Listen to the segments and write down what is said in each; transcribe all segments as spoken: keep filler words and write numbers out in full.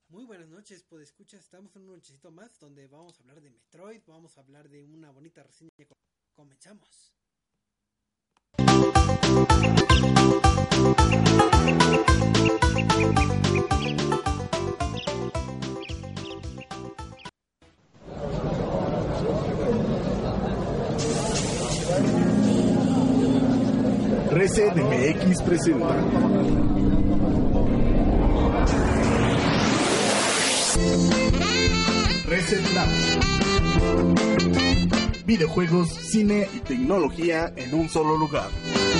Muy buenas noches, pues escuchas, estamos en un nochecito más donde vamos a hablar de Metroid, vamos a hablar de una bonita reseña. Comenzamos. Reset M X presenta Reset Lab. Videojuegos, cine y tecnología en un solo lugar.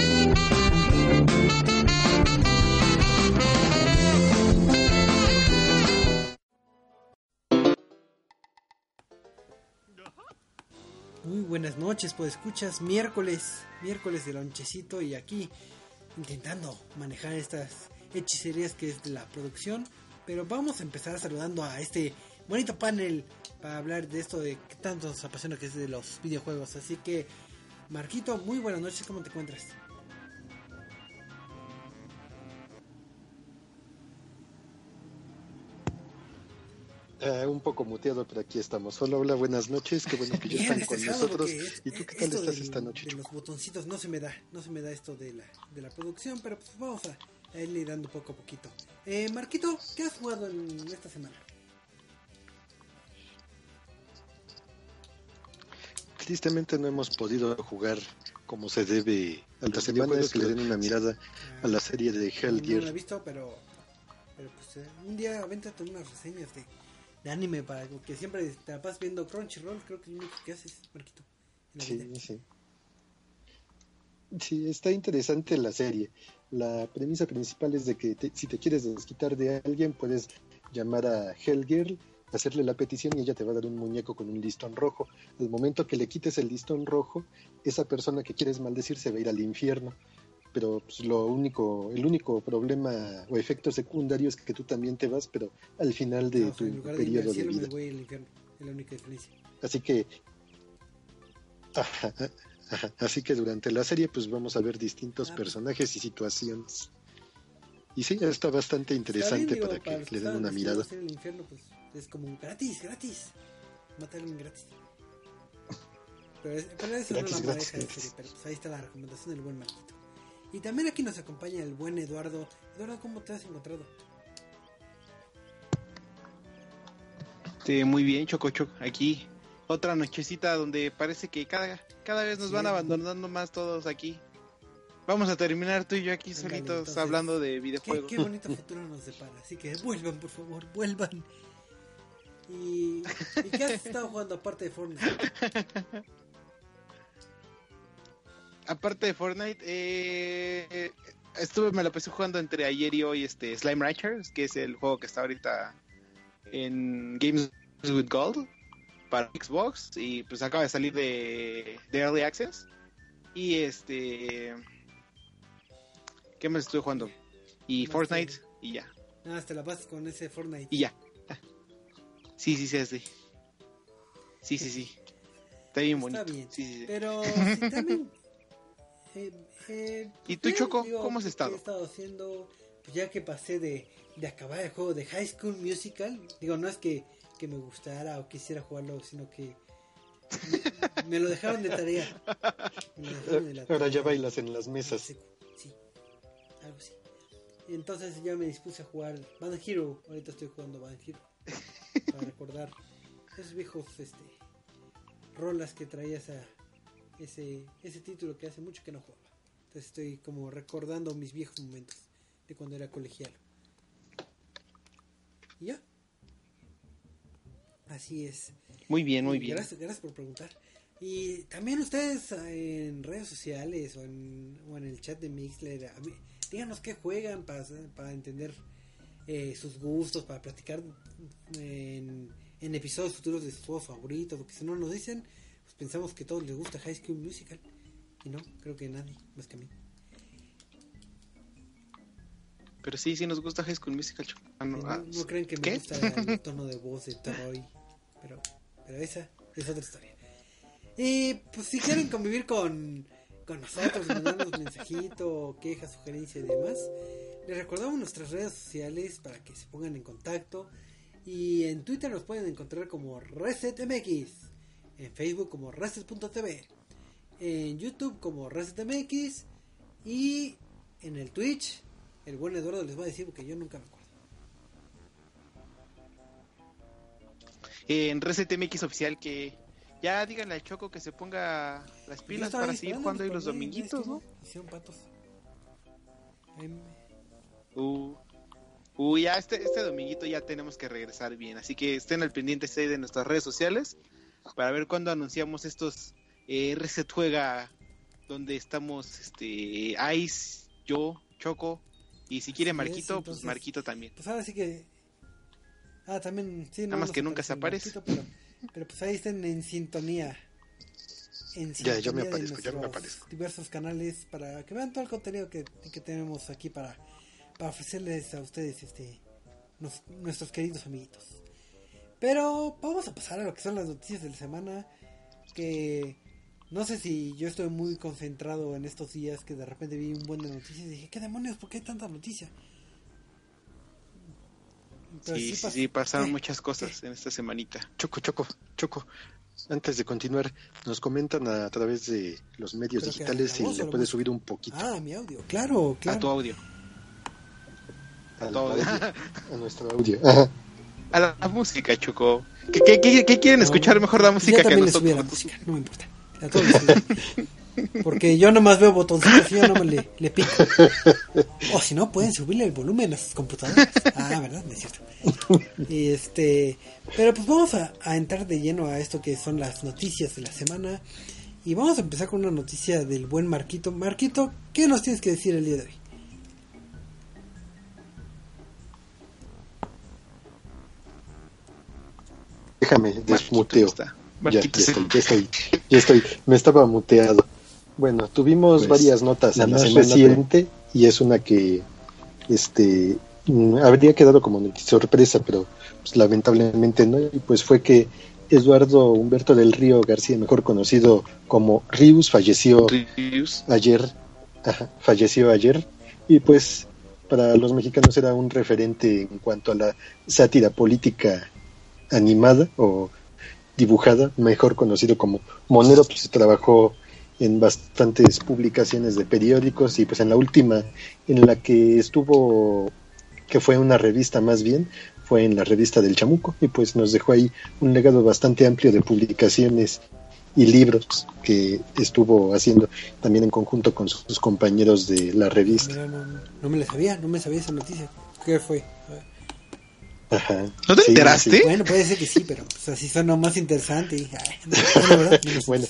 Muy buenas noches, pues escuchas, miércoles, miércoles de lonchecito y aquí intentando manejar estas hechicerías que es de la producción, pero vamos a empezar saludando a este bonito panel para hablar de esto de que tanto nos apasiona que es de los videojuegos. Así que, Marquito, muy buenas noches, ¿cómo te encuentras? Uh, un poco muteado, pero aquí estamos. Hola, hola, buenas noches, qué bueno que ya están con nosotros. Es, ¿Y tú qué tal estás del, esta noche? De los botoncitos no se me da, no se me da esto de la, de la producción, pero pues vamos a, a irle dando poco a poquito. Eh, Marquito, ¿qué has jugado en esta semana? Tristemente no hemos podido jugar como se debe a la semana, es que le den una mirada ah, a la serie de Hell Gear. No la he visto, pero, pero pues eh, un día avéntate unas reseñas de, de anime para que siempre te la pasas viendo Crunchyroll, creo que es lo único que haces, Marquito. Sí, vida. sí. Sí, está interesante la serie. La premisa principal es de que te, si te quieres desquitar de alguien, puedes llamar a Hell Girl, hacerle la petición y ella te va a dar un muñeco con un listón rojo. Al momento que le quites el listón rojo, esa persona que quieres maldecir se va a ir al infierno. Pero pues, lo único, el único problema o efecto secundario es que tú también te vas, pero al final de no, tu en periodo de, de vida. Me voy al infierno, es la única diferencia. Así que, ajá, ajá, así que durante la serie pues vamos a ver distintos ah, personajes y situaciones. Y sí, está bastante interesante bien, digo, para que para le den una mirada. El infierno, pues, es como gratis, gratis. Matarlo gratis. Pero, es, pero eso gratis, no la gratis, maneja gratis. Serie, pero pues ahí está la recomendación del buen Marquito. Y también aquí nos acompaña el buen Eduardo. Eduardo, ¿cómo te has encontrado? Sí, muy bien, Choco Choco. Aquí otra nochecita donde parece que cada, cada vez nos sí, van abandonando más todos aquí. Vamos a terminar tú y yo aquí Ándale, solitos entonces, hablando de videojuegos. Qué, qué bonito futuro nos depara. Así que vuelvan, por favor, vuelvan. ¿Y, ¿y qué has estado jugando aparte de Fortnite? Aparte de Fortnite, eh, estuve, me la pasé jugando entre ayer y hoy este Slime Ranchers, que es el juego que está ahorita en Games with Gold para Xbox y pues acaba de salir de, de Early Access. Y este... ¿Qué más estuve jugando? Y no, Fortnite sí. Y ya. Nada, te la pasas con ese Fortnite. Y ya. Sí, sí, sí, sí. Sí, sí, sí. Está bien bonito. Está bien. Sí, sí, sí. Pero si también... Eh, eh, ¿Y tú, Choco? Digo, ¿Cómo has estado? ¿Qué he estado haciendo? Pues ya que pasé de, de acabar el juego de High School Musical. Digo, no es que, que me gustara o quisiera jugarlo, sino que me, me lo dejaron de tarea. Me dejaron de la tarea. Ahora ya bailas en las mesas. Sí, algo así. Entonces ya me dispuse a jugar Band Hero. Ahorita estoy jugando Band Hero para recordar esos viejos este rolas que traía esa, ese, ese título que hace mucho que no jugaba. Entonces estoy como recordando mis viejos momentos de cuando era colegial. Y ya. Así es. Muy bien, muy y bien. Gracias, gracias por preguntar. Y también ustedes en redes sociales o en, o en el chat de Mixler, díganos qué juegan para, para entender eh, sus gustos, para platicar en, en episodios futuros de sus juegos favoritos, porque si no nos dicen, pues pensamos que a todos les gusta High School Musical. Y no, creo que nadie, más que a mí. Pero sí, sí nos gusta High School Musical. Ah, no, ah, no, no creen que me ¿qué? gusta el tono de voz de Troy, pero, pero esa es otra historia. Y pues si quieren convivir con, con nosotros, mandarnos mensajito, quejas, sugerencias y demás, les recordamos nuestras redes sociales para que se pongan en contacto. Y en Twitter nos pueden encontrar como ResetMX, en Facebook como Reset punto t v, en YouTube como ResetMX y en el Twitch, el buen Eduardo les va a decir porque yo nunca me acuerdo. En ResetMX oficial, que ya díganle al Choco que se ponga las pilas para seguir jugando ahí los dominguitos, ¿no? Hicieron patos. Uh, uh, ya este, este dominguito ya tenemos que regresar bien, así que estén al pendiente de nuestras redes sociales para ver cuándo anunciamos estos eh, Reset Juega, donde estamos este Ice, yo, Choco, y si quiere Marquito, es, entonces, pues Marquito también. Pues ahora sí que... Ah, también, sí, nada no más que nunca se aparece. Marquito, pero, pero pues ahí estén en sintonía. En sintonía ya, yo me aparezco, yo me aparezco. Diversos canales para que vean todo el contenido que, que tenemos aquí para, para ofrecerles a ustedes, este, nos, nuestros queridos amiguitos. Pero vamos a pasar a lo que son las noticias de la semana, que no sé si yo estoy muy concentrado en estos días, que de repente vi un buen de noticias y dije, ¿qué demonios? ¿Por qué hay tanta noticia? Entonces, sí, sí, pas- sí, pasaron ¿qué? muchas cosas ¿Qué? en esta semanita. Choco, Choco, Choco. Antes de continuar, nos comentan a través de los medios Pero digitales si le puedes subir un poquito. Ah, mi audio, claro, claro. A tu audio. A, a, audio. a nuestro audio. Ajá. A la, la música, Choco. ¿Qué, qué, qué, qué quieren no, escuchar mejor la música que nosotros? La música, no me importa. A todos porque yo nomás veo botoncitos y yo no me le, le pico. O si no, pueden subirle el volumen a sus computadoras. Ah, ¿verdad? No es cierto. Y este, pero pues vamos a, a entrar de lleno a esto que son las noticias de la semana. Y vamos a empezar con una noticia del buen Marquito. Marquito, ¿qué nos tienes que decir el día de hoy? Déjame, desmuteo. Ya, ya estoy, ya estoy, ya estoy. Me estaba muteado. Bueno, tuvimos pues, varias notas en la semana reciente y es una que este habría quedado como sorpresa, pero pues, lamentablemente no. Y pues fue que Eduardo Humberto del Río García, mejor conocido como Rius, falleció Rius. ayer. Ajá, falleció ayer. Y pues para los mexicanos era un referente en cuanto a la sátira política animada o dibujada, mejor conocido como Monero. Pues trabajó en bastantes publicaciones de periódicos y pues en la última en la que estuvo, que fue una revista más bien, fue en la revista del Chamuco, y pues nos dejó ahí un legado bastante amplio de publicaciones y libros que estuvo haciendo también en conjunto con sus compañeros de la revista. Mira, no, no, no me la sabía, no me sabía esa noticia. ¿Qué fue? A ver. Ajá. ¿No te sí, enteraste? Sí. Bueno, puede ser que sí, pero pues, así suena más interesante. Y, ay, no, no, ¿verdad? No, bueno.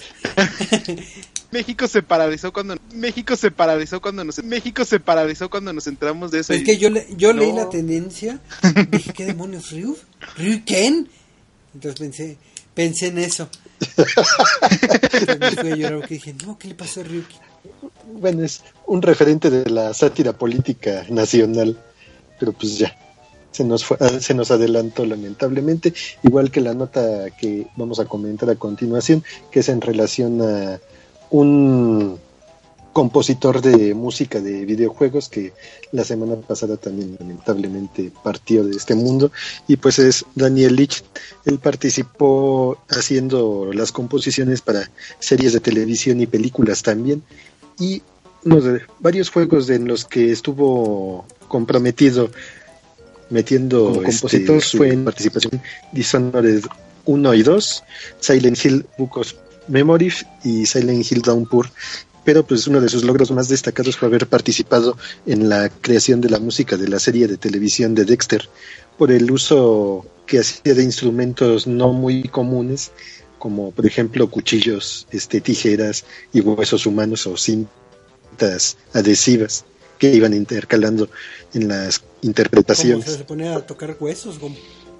México se paralizó cuando México se paralizó cuando nos México se paralizó cuando nos enteramos de eso. Es y... que yo le, yo no. leí la tendencia, dije, ¿qué demonios? ¿Ryu? ¿Ryu quién? Entonces pensé, pensé en eso. Entonces me fui a llorar porque dije, no, ¿qué le pasó a Ryuki? Bueno, es un referente de la sátira política nacional, pero pues ya. Se nos fue, se nos adelantó lamentablemente, igual que la nota que vamos a comentar a continuación, que es en relación a un compositor de música de videojuegos que la semana pasada también lamentablemente partió de este mundo, y pues es Daniel Lich. Él participó haciendo las composiciones para series de televisión y películas también, y uno de varios juegos en los que estuvo comprometido metiendo como compositor este, fue en participación Dishonored uno y dos, Silent Hill Book of Memories y Silent Hill Downpour, pero pues uno de sus logros más destacados fue haber participado en la creación de la música de la serie de televisión de Dexter, por el uso que hacía de instrumentos no muy comunes, como por ejemplo cuchillos, este, tijeras y huesos humanos o cintas adhesivas que iban intercalando en las interpretaciones. ¿Cómo se ponía a tocar huesos? ¿Cómo?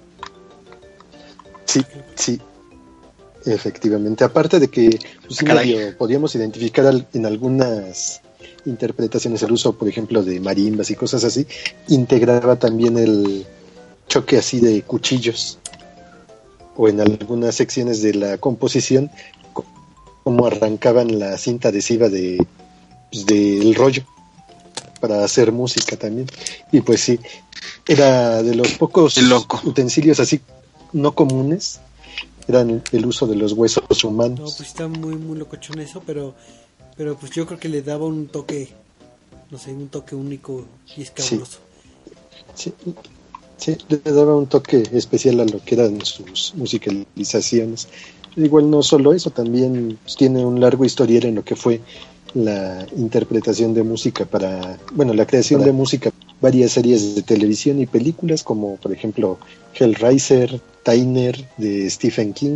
Sí, sí, efectivamente. Aparte de que pues, medio, podíamos identificar al, en algunas interpretaciones el uso, por ejemplo, de marimbas y cosas así, integraba también el choque así de cuchillos, o en algunas secciones de la composición, como arrancaban la cinta adhesiva de, pues, del rollo. para hacer música también. Y pues sí, era de los pocos utensilios así no comunes, eran el uso de los huesos humanos. No, pues está muy, muy locochón eso, pero, pero pues yo creo que le daba un toque, no sé, un toque único y escabroso. Sí, sí, sí, le daba un toque especial a lo que eran sus musicalizaciones. Igual no solo eso, también pues, tiene un largo historial en lo que fue la interpretación de música para, bueno, la creación para... de música, varias series de televisión y películas, como por ejemplo Hellraiser, Tyner de Stephen King,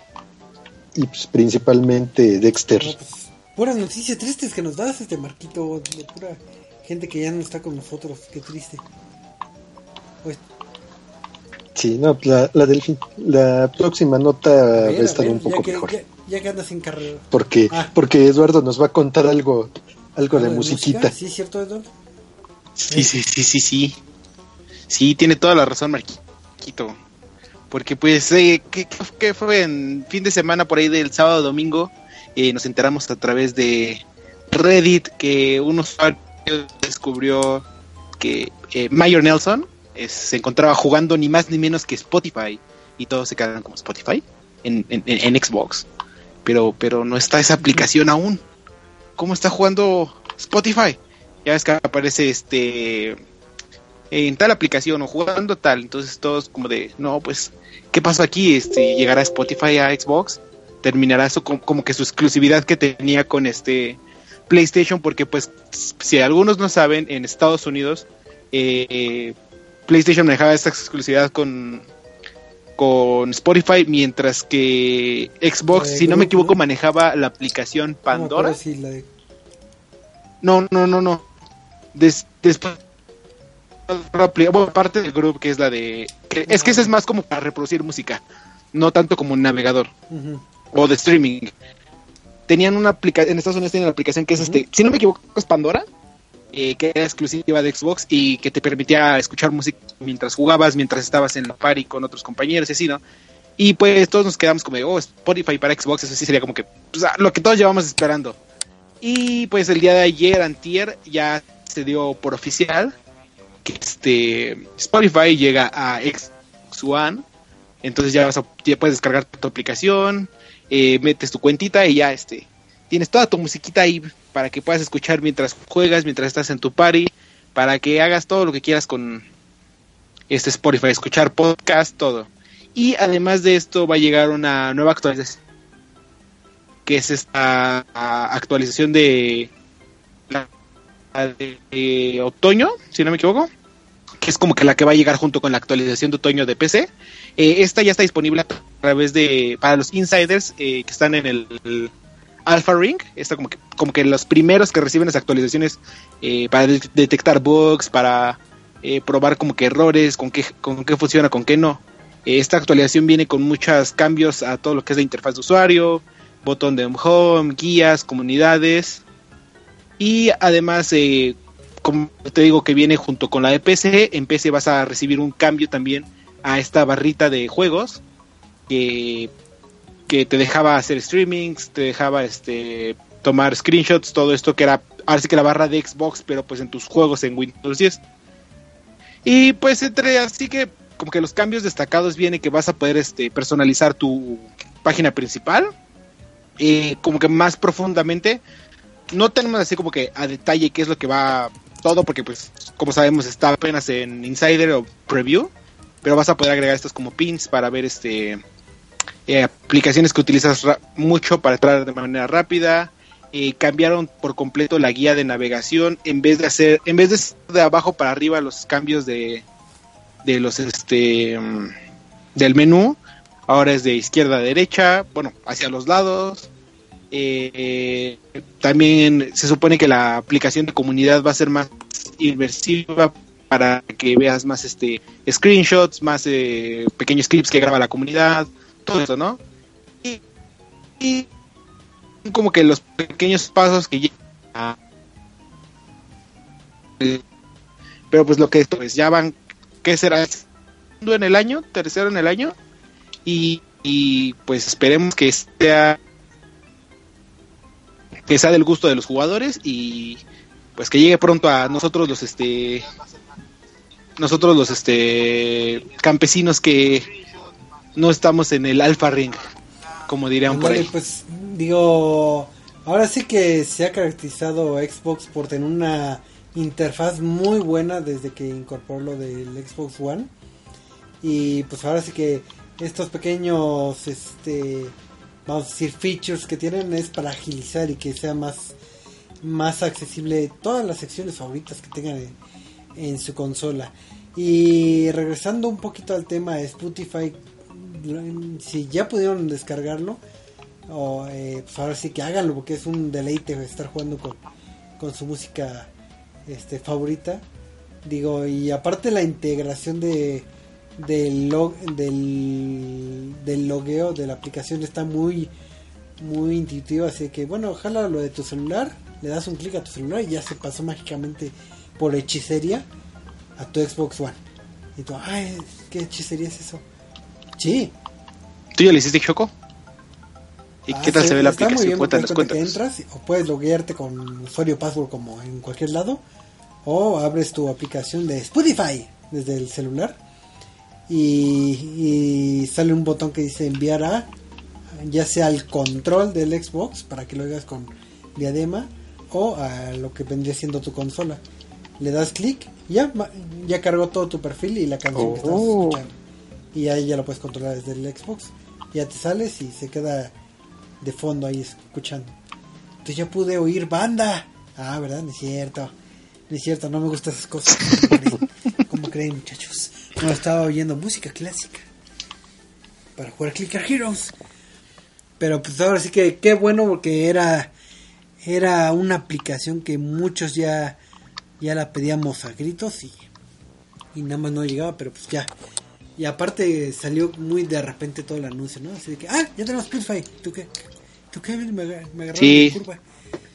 y pues, principalmente Dexter. No, pues, puras noticias tristes que nos das, este Marquito, de pura gente que ya no está con nosotros, qué triste. Pues... Sí, no, la, la del fin, la próxima nota ver, va a estar a ver, un poco que, mejor. Ya, ya que andas en carrera. Porque, ah. porque Eduardo nos va a contar algo, algo de, de musiquita. Música? Sí, cierto, Eduardo. Sí, sí, sí, sí, sí. Sí, tiene toda la razón, Marquito. Porque pues, eh, ¿qué, ¿qué fue en fin de semana por ahí del sábado domingo? Eh, nos enteramos a través de Reddit que un usuario descubrió que eh, Mayor Nelson es, se encontraba jugando ni más ni menos que Spotify, y todos se quedaron como Spotify en, en, en Xbox, pero pero no está esa aplicación aún. ¿Cómo está jugando Spotify? Ya ves que aparece este en tal aplicación o jugando tal, entonces todos como de, no, pues ¿qué pasó aquí? Este, ¿llegará Spotify a Xbox? ¿Terminará eso como, como que su exclusividad que tenía con este PlayStation? Porque pues si algunos no saben, en Estados Unidos eh, PlayStation manejaba esta exclusividad con con Spotify, mientras que Xbox, si no me equivoco, manejaba la aplicación Pandora. No, sí, la de... no, no, no, no. Des, después, bueno, parte del grupo que es la de... Que, es que esa es más como para reproducir música, no tanto como un navegador uh-huh. o de streaming. Tenían una aplicación, en Estados Unidos tienen una aplicación que es uh-huh. este, si no me equivoco, es Pandora. Eh, que era exclusiva de Xbox y que te permitía escuchar música mientras jugabas, mientras estabas en la party con otros compañeros y así, ¿no? Y pues todos nos quedamos como de, oh, Spotify para Xbox, eso sí sería como que pues, lo que todos llevamos esperando. Y pues el día de ayer, antier, ya se dio por oficial que este Spotify llega a Xbox One, entonces ya, vas a, ya puedes descargar tu aplicación, eh, metes tu cuentita y ya este tienes toda tu musiquita ahí para que puedas escuchar mientras juegas, mientras estás en tu party, para que hagas todo lo que quieras con este Spotify, escuchar podcast, todo. Y además de esto va a llegar una nueva actualización, que es esta actualización de, la, de, de otoño, si no me equivoco, que es como que la que va a llegar junto con la actualización de otoño de P C. Eh, esta ya está disponible a través de, para los insiders eh, que están en el... el Alpha Ring, está como que como que los primeros que reciben las actualizaciones eh, para de- detectar bugs, para eh, probar como que errores, con qué con qué funciona, con qué no. Eh, esta actualización viene con muchos cambios a todo lo que es la interfaz de usuario, botón de home, guías, comunidades, y además eh, como te digo que viene junto con la de P C. En P C vas a recibir un cambio también a esta barrita de juegos que que te dejaba hacer streamings, te dejaba este tomar screenshots, todo esto que era, ahora sí que la barra de Xbox, pero pues en tus juegos en Windows diez. Y pues entre así que como que los cambios destacados viene que vas a poder este personalizar tu página principal, eh, como que más profundamente. No tenemos así como que a detalle qué es lo que va todo, porque pues como sabemos está apenas en Insider o Preview, pero vas a poder agregar estos como pins para ver este Eh, aplicaciones que utilizas ra- mucho para entrar de manera rápida. Eh, cambiaron por completo la guía de navegación, en vez de hacer, en vez de ser de abajo para arriba los cambios de de los este um, del menú, ahora es de izquierda a derecha, bueno, hacia los lados. Eh, eh, también se supone que la aplicación de comunidad va a ser más inmersiva para que veas más este screenshots, más eh, pequeños clips que graba la comunidad, todo eso, ¿no? Y, y como que los pequeños pasos que llegan a... pero pues lo que esto es, ya van, ¿qué será? ¿Segundo en el año? ¿Tercero en el año? Y, y pues esperemos que sea que sea del gusto de los jugadores y pues que llegue pronto a nosotros los este nosotros los este campesinos que no estamos en el Alpha Ring, como dirían por ahí. Pues digo, ahora sí que se ha caracterizado Xbox por tener una interfaz muy buena desde que incorporó lo del Xbox One, y pues ahora sí que estos pequeños este vamos a decir features que tienen es para agilizar y que sea más más accesible todas las secciones favoritas que tengan en, en su consola. Y regresando un poquito al tema de Spotify, si ya pudieron descargarlo, o, eh, pues ahora sí que háganlo, porque es un deleite estar jugando con, con su música este favorita. Digo, y aparte la integración de del, log, del del logueo de la aplicación está muy muy intuitiva, así que bueno, ojalá lo de tu celular, le das un clic a tu celular y ya se pasó mágicamente por hechicería a tu Xbox One. Y tú, ay, ¿qué hechicería es eso? Sí. ¿Tú ya le hiciste, Choco? ¿Y ah, qué tal se, se ve la aplicación? Muy bien, Cuéntanos, cuéntanos. Que entras, o puedes loguearte con usuario password como en cualquier lado, o abres tu aplicación de Spotify desde el celular y, y sale un botón que dice enviar a, ya sea al control del Xbox para que lo hagas con diadema, o a lo que vendría siendo tu consola. Le das clic, ya ya cargó todo tu perfil y la canción oh. que estás escuchando, y ahí ya lo puedes controlar desde el Xbox. Ya te sales y se queda de fondo ahí escuchando. Entonces yo pude oír banda. Ah, ¿verdad? No es cierto. No es cierto, no me gustan esas cosas. ¿Cómo creen, ¿Cómo creen muchachos? No, estaba oyendo música clásica para jugar Clicker Heroes. Pero pues ahora sí que qué bueno, porque era era una aplicación que muchos ya ya la pedíamos a gritos y, y nada más no llegaba, pero pues ya. Y aparte salió muy de repente todo el anuncio, ¿no? Así de que, ah, ya tenemos Spotify. ¿Tú qué? ¿Tú qué? Me, me agarraron sí. de curva.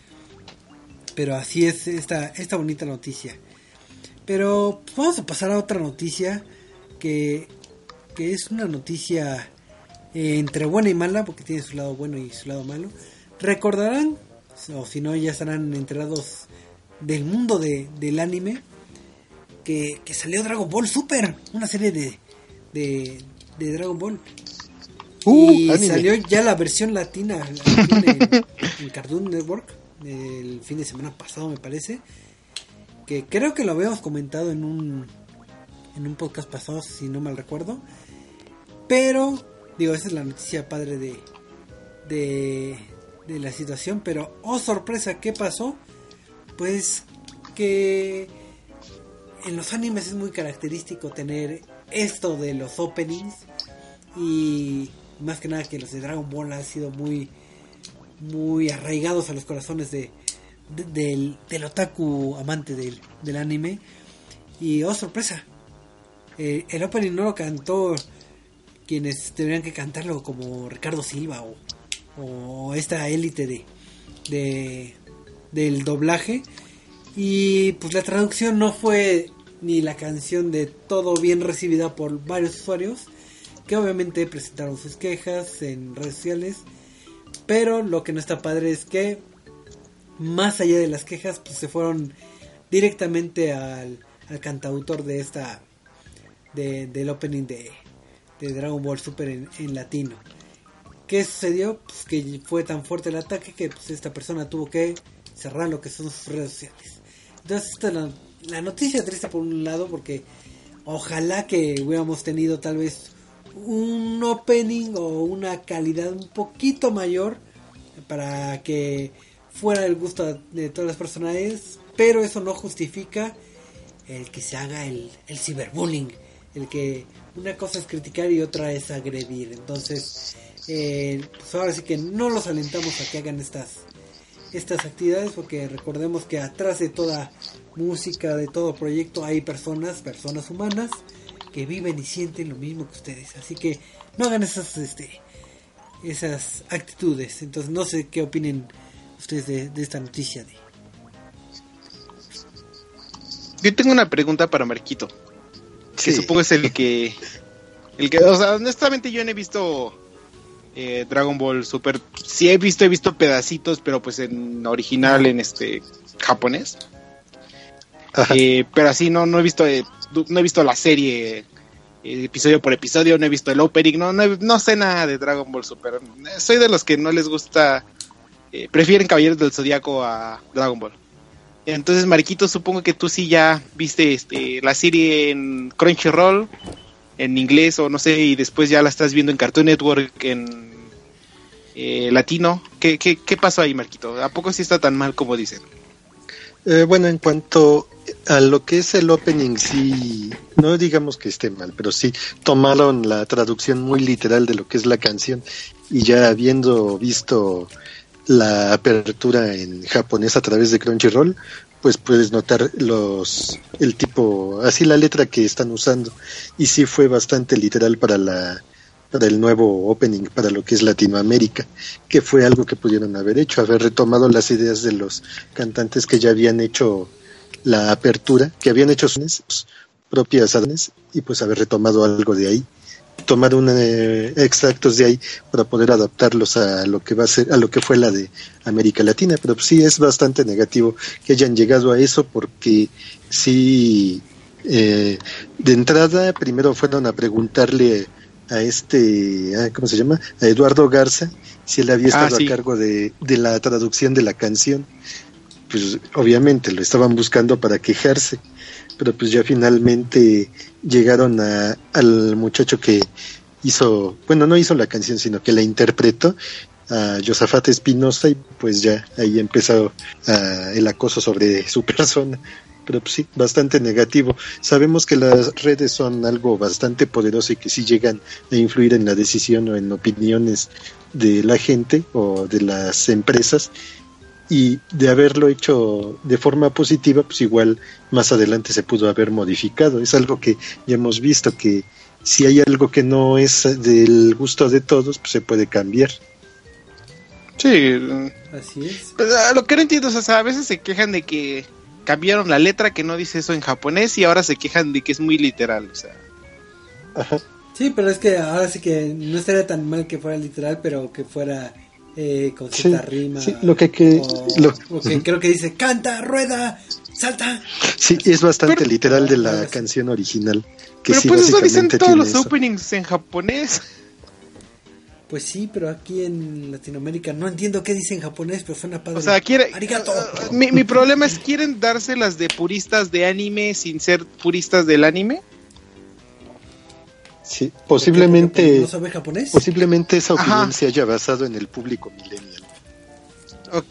Pero así es esta esta bonita noticia. Pero pues, vamos a pasar a otra noticia que, que es una noticia eh, entre buena y mala, porque tiene su lado bueno y su lado malo. Recordarán, o si no ya estarán enterados del mundo de, del anime, que, que salió Dragon Ball Super, una serie de, de, de Dragon Ball. Uh, y anime. Salió ya la versión latina en, en Cartoon Network el fin de semana pasado, me parece, que creo que lo habíamos comentado en un en un podcast pasado, si no mal recuerdo. Pero digo, esa es la noticia padre de de, de la situación. Pero oh sorpresa, ¿qué pasó? Pues que en los animes es muy característico tener esto de los openings, y más que nada que los de Dragon Ball han sido muy muy arraigados a los corazones de, de del, del otaku amante del, del anime. Y oh sorpresa, eh, el opening no lo cantó quienes tendrían que cantarlo, como Ricardo Silva o, o esta élite de, de del doblaje. Y pues la traducción no fue ni la canción de todo bien recibida por varios usuarios, que obviamente presentaron sus quejas en redes sociales. Pero lo que no está padre es que más allá de las quejas, pues se fueron directamente al, al cantautor de esta de, del opening de, de Dragon Ball Super en, en latino. ¿Qué sucedió? Pues que fue tan fuerte el ataque que pues esta persona tuvo que cerrar lo que son sus redes sociales. Entonces esta es la, la noticia triste por un lado, porque ojalá que hubiéramos tenido tal vez un opening o una calidad un poquito mayor para que fuera el gusto de todas las personas, pero eso no justifica el que se haga el, el ciberbullying, el que una cosa es criticar y otra es agredir. Entonces eh, pues ahora sí que no los alentamos a que hagan estas estas actividades, porque recordemos que atrás de toda música, de todo proyecto, hay personas, personas humanas que viven y sienten lo mismo que ustedes. Así que no hagan esas este esas actitudes. Entonces no sé qué opinen ustedes de, de esta noticia de... Yo tengo una pregunta para Marquito, que sí. Supongo es el que el que, o sea, honestamente yo no he visto eh, Dragon Ball Super. Sí he visto, he visto pedacitos, pero pues en original, en este japonés. eh, pero así no no he visto eh, no he visto la serie eh, episodio por episodio, no he visto el opening, no no, he, no sé nada de Dragon Ball Super. Soy de los que no les gusta, eh, prefieren Caballeros del Zodiaco a Dragon Ball. Entonces, Mariquito, supongo que tú sí ya viste este la serie en Crunchyroll en inglés o no sé, y después ya la estás viendo en Cartoon Network en eh, latino. ¿Qué, qué, ¿Qué pasó ahí, Marquito? ¿A poco sí está tan mal como dicen? Eh, bueno, en cuanto a lo que es el opening, sí, no digamos que esté mal, pero sí tomaron la traducción muy literal de lo que es la canción, y ya habiendo visto la apertura en japonés a través de Crunchyroll, pues puedes notar los el tipo, así la letra que están usando, y sí fue bastante literal para la para el nuevo opening, para lo que es Latinoamérica, que fue algo que pudieron haber hecho, haber retomado las ideas de los cantantes que ya habían hecho la apertura, que habían hecho sus propias adaptaciones, y pues haber retomado algo de ahí, tomar un, eh, extractos de ahí para poder adaptarlos a lo que va a ser, a lo que fue la de América Latina. Pero sí es bastante negativo que hayan llegado a eso, porque sí, eh, de entrada primero fueron a preguntarle a este, ¿cómo se llama? A Eduardo Garza, si él había estado ah, sí. a cargo de, de la traducción de la canción. Pues obviamente lo estaban buscando para quejarse, pero pues ya finalmente llegaron a, al muchacho que hizo, bueno, no hizo la canción, sino que la interpretó, a Josafat Espinosa, y pues ya ahí empezó uh, el acoso sobre su persona. Pero pues sí, bastante negativo. Sabemos que las redes son algo bastante poderoso y que sí llegan a influir en la decisión o en opiniones de la gente o de las empresas, y de haberlo hecho de forma positiva, pues igual más adelante se pudo haber modificado. Es algo que ya hemos visto, que si hay algo que no es del gusto de todos, pues se puede cambiar. Sí, así es. Pero lo que no entiendo es, o sea, a veces se quejan de que cambiaron la letra, que no dice eso en japonés, y ahora se quejan de que es muy literal, o sea. Ajá. Sí, pero es que ahora sí que no estaría tan mal que fuera literal, pero que fuera eh, con cierta sí, rima. Sí, lo que, que, o, lo, o que uh-huh. creo que dice, canta, rueda, salta. Sí, es bastante pero, literal de la uh, canción original. Que pero sí, pues eso dicen todos los eso. openings en japonés. Pues sí, pero aquí en Latinoamérica no entiendo qué dice en japonés, pero suena padre. O sea, quiere, Arigato. Uh, mi, mi problema es, ¿quieren dárselas de puristas de anime sin ser puristas del anime? Sí, posiblemente. ¿No sabe japonés? Posiblemente esa opinión Ajá. se haya basado en el público millennial. Ok.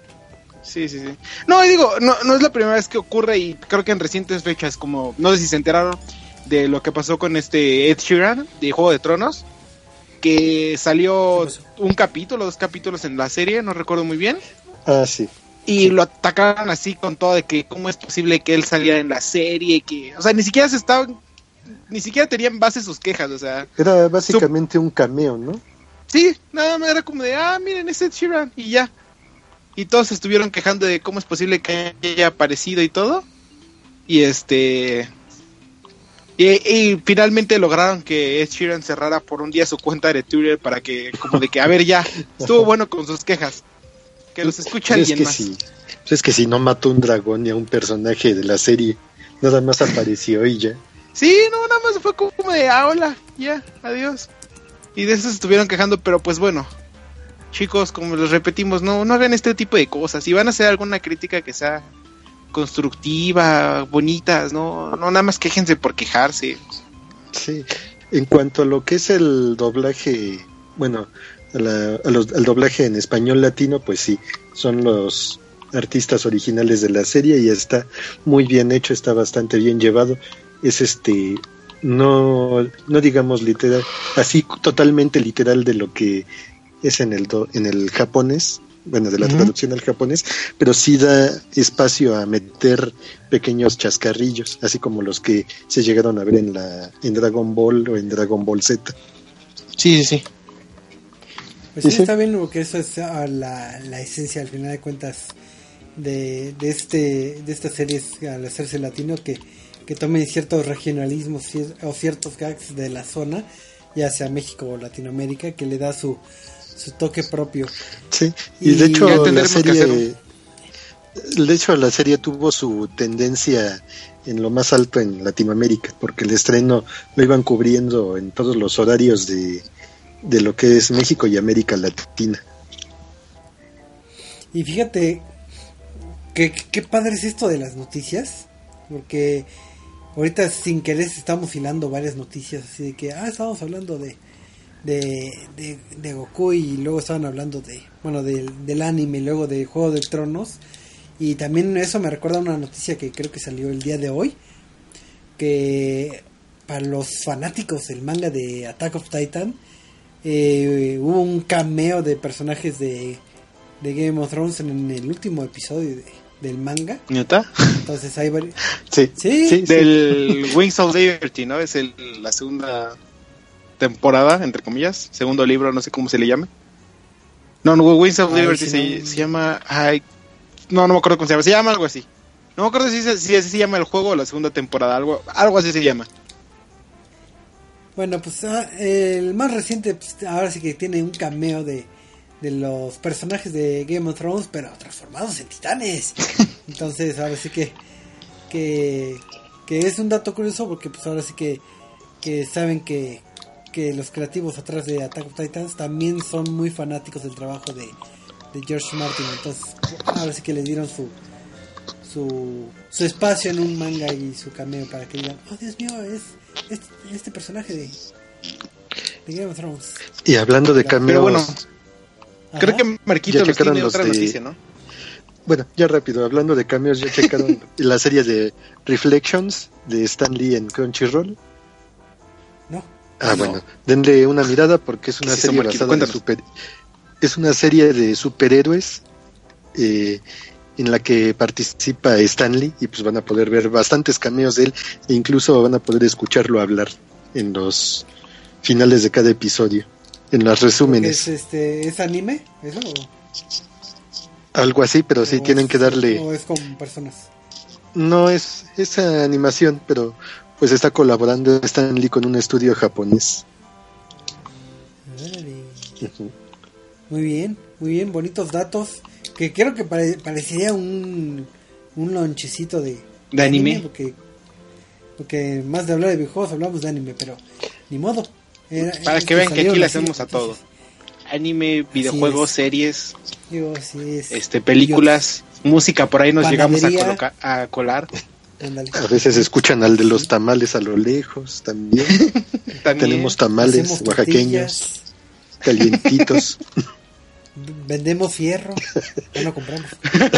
Sí, sí, sí. No, digo, no, no es la primera vez que ocurre, y creo que en recientes fechas, como, no sé si se enteraron de lo que pasó con este Ed Sheeran de Juego de Tronos, que salió un capítulo, dos capítulos en la serie, no recuerdo muy bien. Ah, sí. Y sí. lo atacaron así con todo de que cómo es posible que él saliera en la serie, que, o sea, ni siquiera se estaban, ni siquiera tenían base sus quejas, o sea. Era básicamente su... un cameo, ¿no? Sí, nada más era como de, ah, miren, es Ed Sheeran, y ya. Y todos se estuvieron quejando de cómo es posible que haya aparecido y todo. Y este... Y, y finalmente lograron que Ed Sheeran cerrara por un día su cuenta de Twitter para que, como de que, a ver, ya, estuvo bueno con sus quejas. Que los escuche pues alguien es más. Sí. Pues es que si no mató un dragón ni a un personaje de la serie, nada más apareció y ya. Sí, no, nada más fue como de, ah, hola, ya, adiós. Y de eso se estuvieron quejando, pero pues bueno, chicos, como les repetimos, no, no hagan este tipo de cosas. Si van a hacer alguna crítica que sea constructiva, bonitas, no, no nada más quéjense por quejarse. Sí, en cuanto a lo que es el doblaje, bueno, a la, a los, al doblaje en español latino, pues sí, son los artistas originales de la serie y está muy bien hecho, está bastante bien llevado. Es este, no, no digamos literal, así totalmente literal de lo que es en el do, en el japonés. Bueno, de la uh-huh. traducción al japonés, pero sí da espacio a meter pequeños chascarrillos, así como los que se llegaron a ver en la en Dragon Ball o en Dragon Ball Z. Sí, sí, sí. Pues sí, sí, está bien, porque eso es la, la esencia, al final de cuentas, de, de este de estas series, al hacerse latino, que, que tomen ciertos regionalismos o ciertos gags de la zona, ya sea México o Latinoamérica, que le da su su toque propio. Sí, y, y de hecho la serie De hecho, la serie tuvo su tendencia en lo más alto en Latinoamérica, porque el estreno lo iban cubriendo en todos los horarios de, de lo que es México y América Latina. Y fíjate, qué, qué padre es esto de las noticias, porque ahorita sin querer estamos hilando varias noticias, así de que, ah, estábamos hablando de, de, de, de Goku y luego estaban hablando de, bueno, del, del anime, luego de Juego de Tronos. Y también eso me recuerda a una noticia que creo que salió el día de hoy, que para los fanáticos del manga de Attack of Titan, eh, hubo un cameo de personajes de, de Game of Thrones en el último episodio de, del manga. ¿Neta? Entonces hay varios... Sí, sí, sí, Del Wings of Liberty, ¿no? Es el, la segunda temporada, entre comillas, segundo libro, no sé cómo se le llame. No, no, Wings of Ay, Liberty sí, se, no. se llama... Ay, no, no me acuerdo cómo se llama, se llama algo así. No me acuerdo si, se- si así se llama el juego o la segunda temporada, algo, algo así se llama. Bueno, pues ah, el más reciente, pues, ahora sí que tiene un cameo de, de los personajes de Game of Thrones, pero transformados en titanes. Entonces, ahora sí que, que, que es un dato curioso, porque pues ahora sí que, que saben que, que los creativos atrás de Attack of Titans también son muy fanáticos del trabajo de, de George Martin. Entonces, ahora sí que le dieron su, su, su espacio en un manga y su cameo para que digan, oh Dios mío, es este, este personaje de, de Game of Thrones. Y hablando de cameos, Pero bueno, Ajá. creo que Marquito Ya nos checaron tiene los otra de- noticia, ¿no? bueno, ya rápido, hablando de cameos, ya checaron la serie de Reflections de Stan Lee en Crunchyroll. No. Ah, No. bueno, denle una mirada porque es ¿Qué una es eso, serie Marquito? basada en Cuéntanos. super, es una serie de superhéroes eh, en la que participa Stan Lee y pues van a poder ver bastantes cameos de él e incluso van a poder escucharlo hablar en los finales de cada episodio, en los ¿Es, resúmenes, este, ¿Es anime? ¿Eso? O, algo así, pero sí o tienen es- que darle, ¿O es con personas? no es esa animación, pero pues está colaborando Stan Lee con un estudio japonés. Órale. Ujú. Muy bien, muy bien, bonitos datos. Que creo que pare- parecería un, un lonchecito de, De anime. porque, porque más de hablar de videojuegos hablamos de anime, pero ni modo. Era- Para es que vean que salieron aquí le así, hacemos a todo. entonces, Anime, videojuegos, es. series, digo, así es. este, películas, música, por ahí nos llegamos a, Panadería. coloca- a colar. Ándale. A veces escuchan al de los tamales a lo lejos también. También. Tenemos tamales Hacemos oaxaqueños, tortillas, calientitos. vendemos fierro, ya no compramos.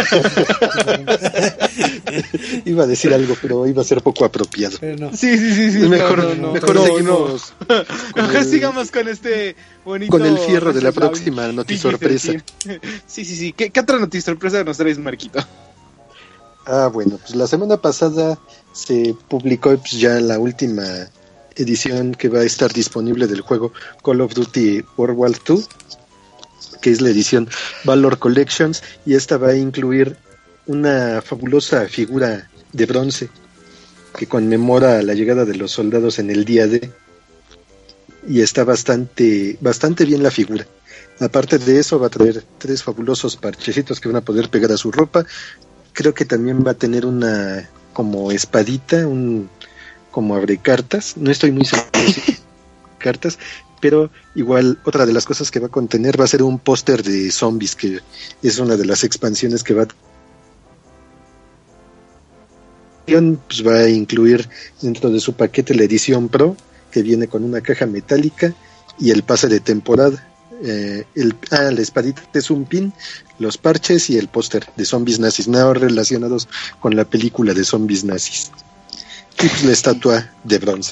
Iba a decir algo, pero iba a ser poco apropiado. Pero no. Sí, sí, sí, sí. mejor no, no, no. mejor No, seguimos no. con, Mejor el, sigamos con este bonito. con el fierro de la eslabón. próxima P G notisorpresa. trece. Sí, sí, sí. ¿Qué, qué otra notisorpresa nos traes, Marquito? Ah, bueno, pues la semana pasada se publicó pues, ya la última edición que va a estar disponible del juego Call of Duty World War dos, que es la edición Valor Collections, y esta va a incluir una fabulosa figura de bronce que conmemora la llegada de los soldados en el día D, y está bastante bastante bien la figura. Aparte de eso va a traer tres fabulosos parchecitos que van a poder pegar a su ropa. Creo que también va a tener una como espadita, un como abre cartas, no estoy muy seguro si cartas, pero igual otra de las cosas que va a contener va a ser un póster de zombies, que es una de las expansiones que va a pues va a incluir dentro de su paquete la edición Pro, que viene con una caja metálica y el pase de temporada. Eh, el, ah, la espadita es un pin, los parches y el póster de zombies nazis, nada relacionados con la película de zombies nazis. Y pues la estatua de bronce.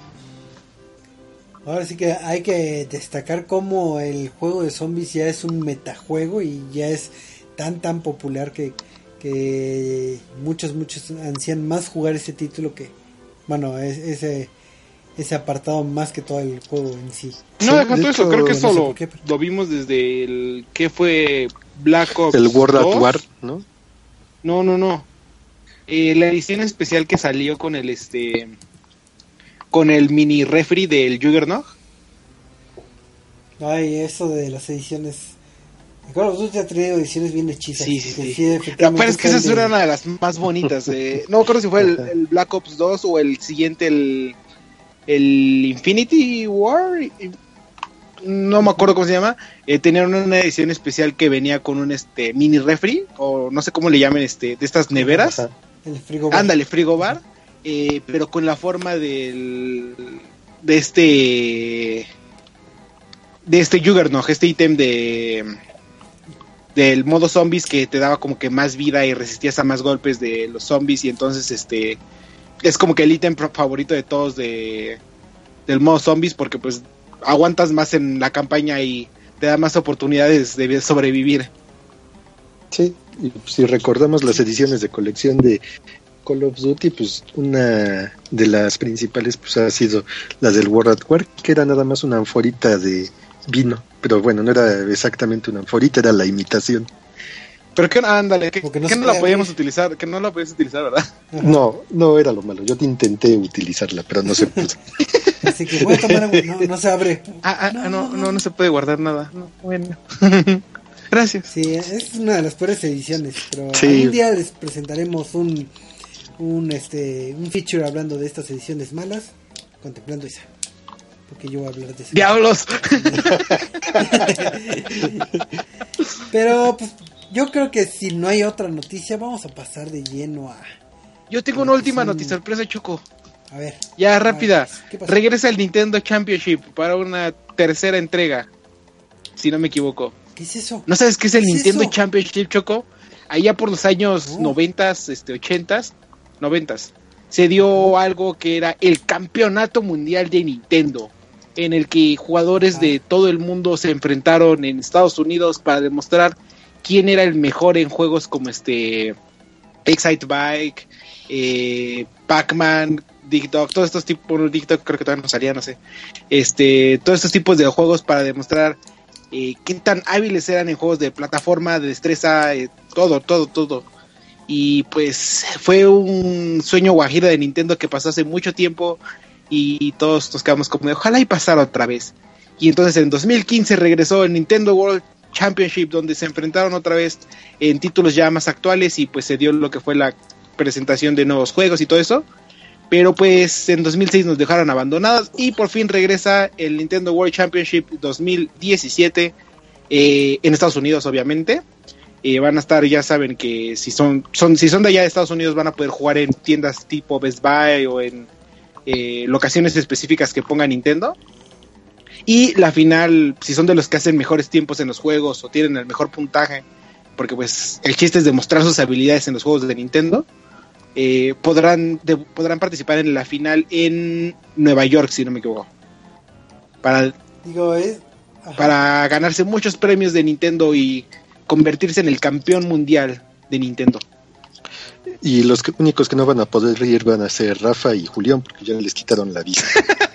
Ahora sí que hay que destacar cómo el juego de zombies ya es un metajuego y ya es tan tan popular que, que muchos muchos ansían más jugar ese título que, bueno, es, ese ese apartado más que todo el juego en sí. No, Sí, deja de todo eso, hecho, creo que no sé solo por qué, pero- lo vimos desde el... ¿Qué fue? Black Ops El World at dos. War, ¿no? No, no, no. Eh, la edición especial que salió con el este... Con el mini refri del Juggernaut. Ay, eso de las ediciones Call of Duty ha tenido ediciones bien hechizas. Sí, sí, sí. sí Pero es que esa es una de las más bonitas. Eh. No me acuerdo si fue el, el Black Ops dos o el siguiente, el, el Infinity War. No me acuerdo cómo se llama. Eh, tenían una edición especial que venía con un este mini refri, o no sé cómo le llamen, este de estas neveras. Ajá. El frigobar. Ándale, frigobar. Eh, pero con la forma del de este de este Juggernaut, este ítem de del modo zombies que te daba como que más vida y resistías a más golpes de los zombies, y entonces este es como que el ítem favorito de todos de del modo zombies, porque pues aguantas más en la campaña y te da más oportunidades de sobrevivir. Sí, y si recordamos las ediciones de colección de Call of Duty, pues una de las principales pues ha sido la del World at War, que era nada más una anforita de vino, pero bueno, no era exactamente una anforita, era la imitación. Pero que ándale, que, Porque no que se no la puede podíamos abrir. utilizar, que no la podías utilizar, ¿verdad? No, no era lo malo, yo intenté utilizarla, pero no se pudo. Así que voy a tomar agua. No, no se abre. Ah, ah, no, no, no, no se puede guardar nada. No, bueno. Gracias. Sí, es una de las peores ediciones, pero Sí. algún día les presentaremos un un este un feature hablando de estas ediciones malas, contemplando esa. Porque yo voy a hablar de eso. ¡Diablos! Pero pues yo creo que si no hay otra noticia, vamos a pasar de lleno a Yo tengo una última noticia sorpresa, Choco. a ver. Ya, A rápida. ver, ¿qué pasó? Regresa el Nintendo Championship para una tercera entrega. Si no me equivoco. ¿Qué es eso? ¿No sabes qué es el ¿Qué es Nintendo eso? Championship, Choco? Allá por los años No. noventas, este, ochentas, noventas, se dio algo que era el Campeonato Mundial de Nintendo, en el que jugadores Ah. de todo el mundo se enfrentaron en Estados Unidos para demostrar quién era el mejor en juegos como este Excite Bike, eh, Pac-Man, Dig Dug, todos estos tipos, bueno, Dig Dug creo que todavía no salía, no sé, este, todos estos tipos de juegos para demostrar eh, qué tan hábiles eran en juegos de plataforma, de destreza, eh, todo, todo, todo. Y pues fue un sueño guajiro de Nintendo que pasó hace mucho tiempo y todos nos quedamos como de ojalá y pasara otra vez. Y entonces en dos mil quince regresó el Nintendo World Championship, donde se enfrentaron otra vez en títulos ya más actuales y pues se dio lo que fue la presentación de nuevos juegos y todo eso. Pero pues en dos mil seis nos dejaron abandonados y por fin regresa el Nintendo World Championship dos mil diecisiete eh, en Estados Unidos, obviamente. Eh, van a estar, ya saben que si son, son si son de allá de Estados Unidos van a poder jugar en tiendas tipo Best Buy o en eh, locaciones específicas que ponga Nintendo. Y la final, si son de los que hacen mejores tiempos en los juegos o tienen el mejor puntaje, porque pues el chiste es demostrar sus habilidades en los juegos de Nintendo, eh, podrán de, podrán participar en la final en Nueva York, si no me equivoco, para, Digo, es ajá. para ganarse muchos premios de Nintendo y convertirse en el campeón mundial de Nintendo. Y los que, únicos que no van a poder ir van a ser Rafa y Julián, porque ya les quitaron la visa.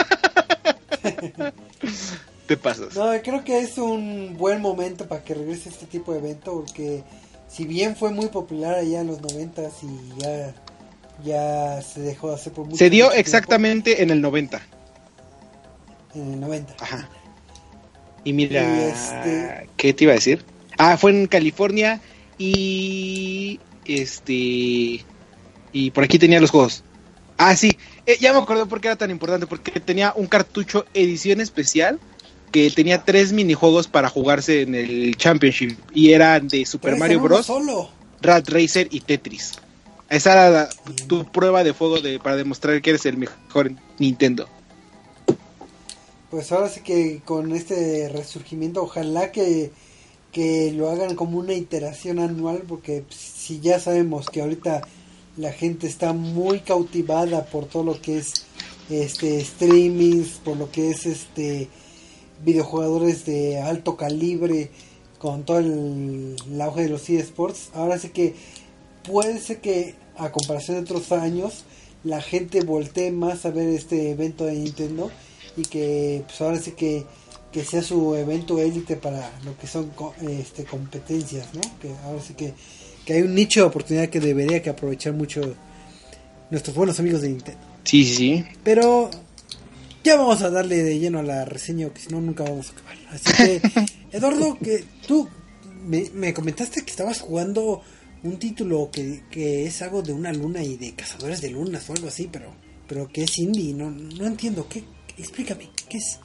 Te pasas. No, creo que es un buen momento para que regrese este tipo de evento, porque si bien fue muy popular allá en los noventas y ya, ya se dejó de hacer por mucho Se dio mucho exactamente en el noventa. tiempo, en el noventa. Ajá. Y mira, Y este- ¿qué te iba a decir? Ah, fue en California y este y por aquí tenía los juegos. Ah, sí, eh, ya me acordé por qué era tan importante, porque tenía un cartucho edición especial que tenía tres minijuegos para jugarse en el Championship y eran de Super Pero Mario ese no Bros, solo. Rat Racer y Tetris. Esa era la- tu prueba de fuego de, para demostrar que eres el mejor en Nintendo. Pues ahora sí que con este resurgimiento, ojalá que, que lo hagan como una iteración anual, porque si ya sabemos que ahorita la gente está muy cautivada por todo lo que es este streamings, por lo que es este videojugadores de alto calibre, con todo el, el auge de los eSports, ahora sí que puede ser que a comparación de otros años la gente voltee más a ver este evento de Nintendo y que pues ahora sí que, que sea su evento élite para lo que son co- este competencias, ¿no? Que ahora sí que, que hay un nicho de oportunidad que debería que aprovechar mucho nuestros buenos amigos de Nintendo. Sí, sí, sí. Pero ya vamos a darle de lleno a la reseña, que si no nunca vamos a acabar. Así que, Eduardo, que tú me, me comentaste que estabas jugando un título que, que es algo de una luna y de cazadores de lunas o algo así, pero pero que es indie, no no entiendo, ¿qué? Explícame, ¿qué es?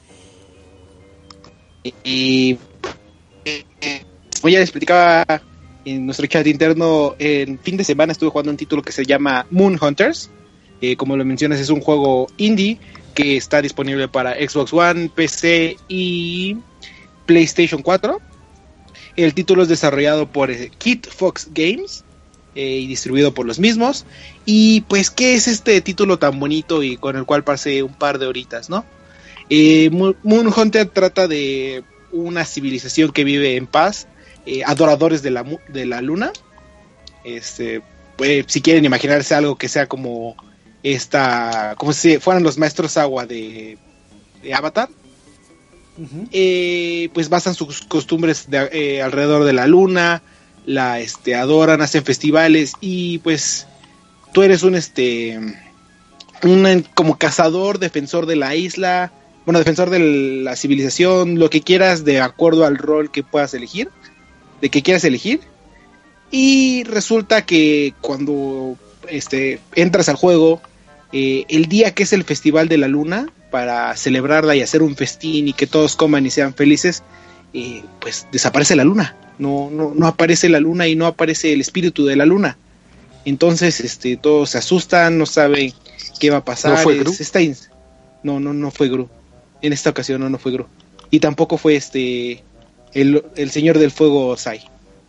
Y eh, eh, voy a explicar en nuestro chat interno. En fin de semana estuve jugando un título que se llama Moon Hunters. Eh, como lo mencionas, es un juego indie que está disponible para Xbox One, P C y PlayStation cuatro. El título es desarrollado por eh, Kid Fox Games eh, y distribuido por los mismos. Y pues, ¿qué es este título tan bonito y con el cual pasé un par de horitas, no? Eh, Moon Hunter trata de una civilización que vive en paz, eh, adoradores de la, de la luna. Este, pues, si quieren imaginarse algo que sea como esta, como si fueran los maestros agua de, de Avatar. Uh-huh. Eh, pues basan sus costumbres de, eh, alrededor de la luna, la este, adoran, hacen festivales y pues tú eres un este un como cazador, defensor de la isla, bueno, defensor de la civilización, lo que quieras de acuerdo al rol que puedas elegir, de que quieras elegir. Y resulta que cuando este entras al juego, eh, el día que es el festival de la luna, para celebrarla y hacer un festín y que todos coman y sean felices, eh, pues desaparece la luna. No, no, no aparece la luna y no aparece el espíritu de la luna. Entonces, este, todos se asustan, no saben qué va a pasar. ¿No fue Gru? Es, está in... No, no, no fue Gru. En esta ocasión no, no fue Gru. Y tampoco fue este el, el señor del fuego Sai.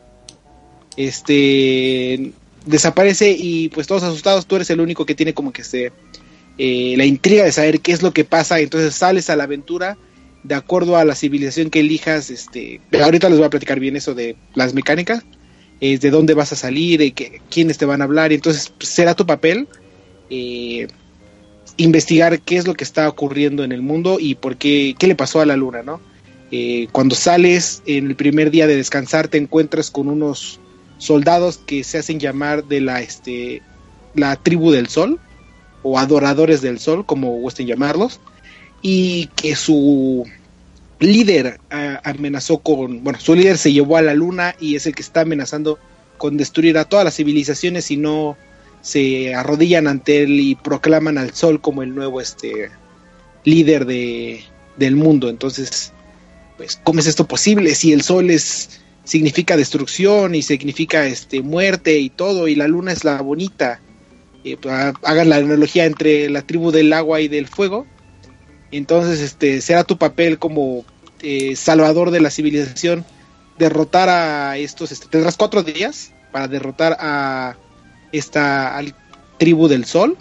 Este desaparece y pues todos asustados. Tú eres el único que tiene como que este Eh, la intriga de saber qué es lo que pasa. Entonces sales a la aventura de acuerdo a la civilización que elijas. Este, ahorita les voy a platicar bien eso de las mecánicas, eh, de dónde vas a salir, de que, quiénes te van a hablar. Entonces pues, será tu papel eh, investigar qué es lo que está ocurriendo en el mundo y por qué, qué le pasó a la luna, ¿no? Eh, cuando sales en el primer día de descansar te encuentras con unos soldados que se hacen llamar de la, este, la tribu del sol, o adoradores del sol, como gusten llamarlos, y que su líder uh, amenazó con, bueno, su líder se llevó a la luna y es el que está amenazando con destruir a todas las civilizaciones si no se arrodillan ante él y proclaman al sol como el nuevo este líder de, del mundo. Entonces, pues, ¿cómo es esto posible? Si el sol es significa destrucción y significa este muerte y todo, y la luna es la bonita. Eh, hagan la analogía entre la tribu del agua y del fuego. Entonces este será tu papel como eh, salvador de la civilización derrotar a estos este, tendrás cuatro días para derrotar a esta al tribu del sol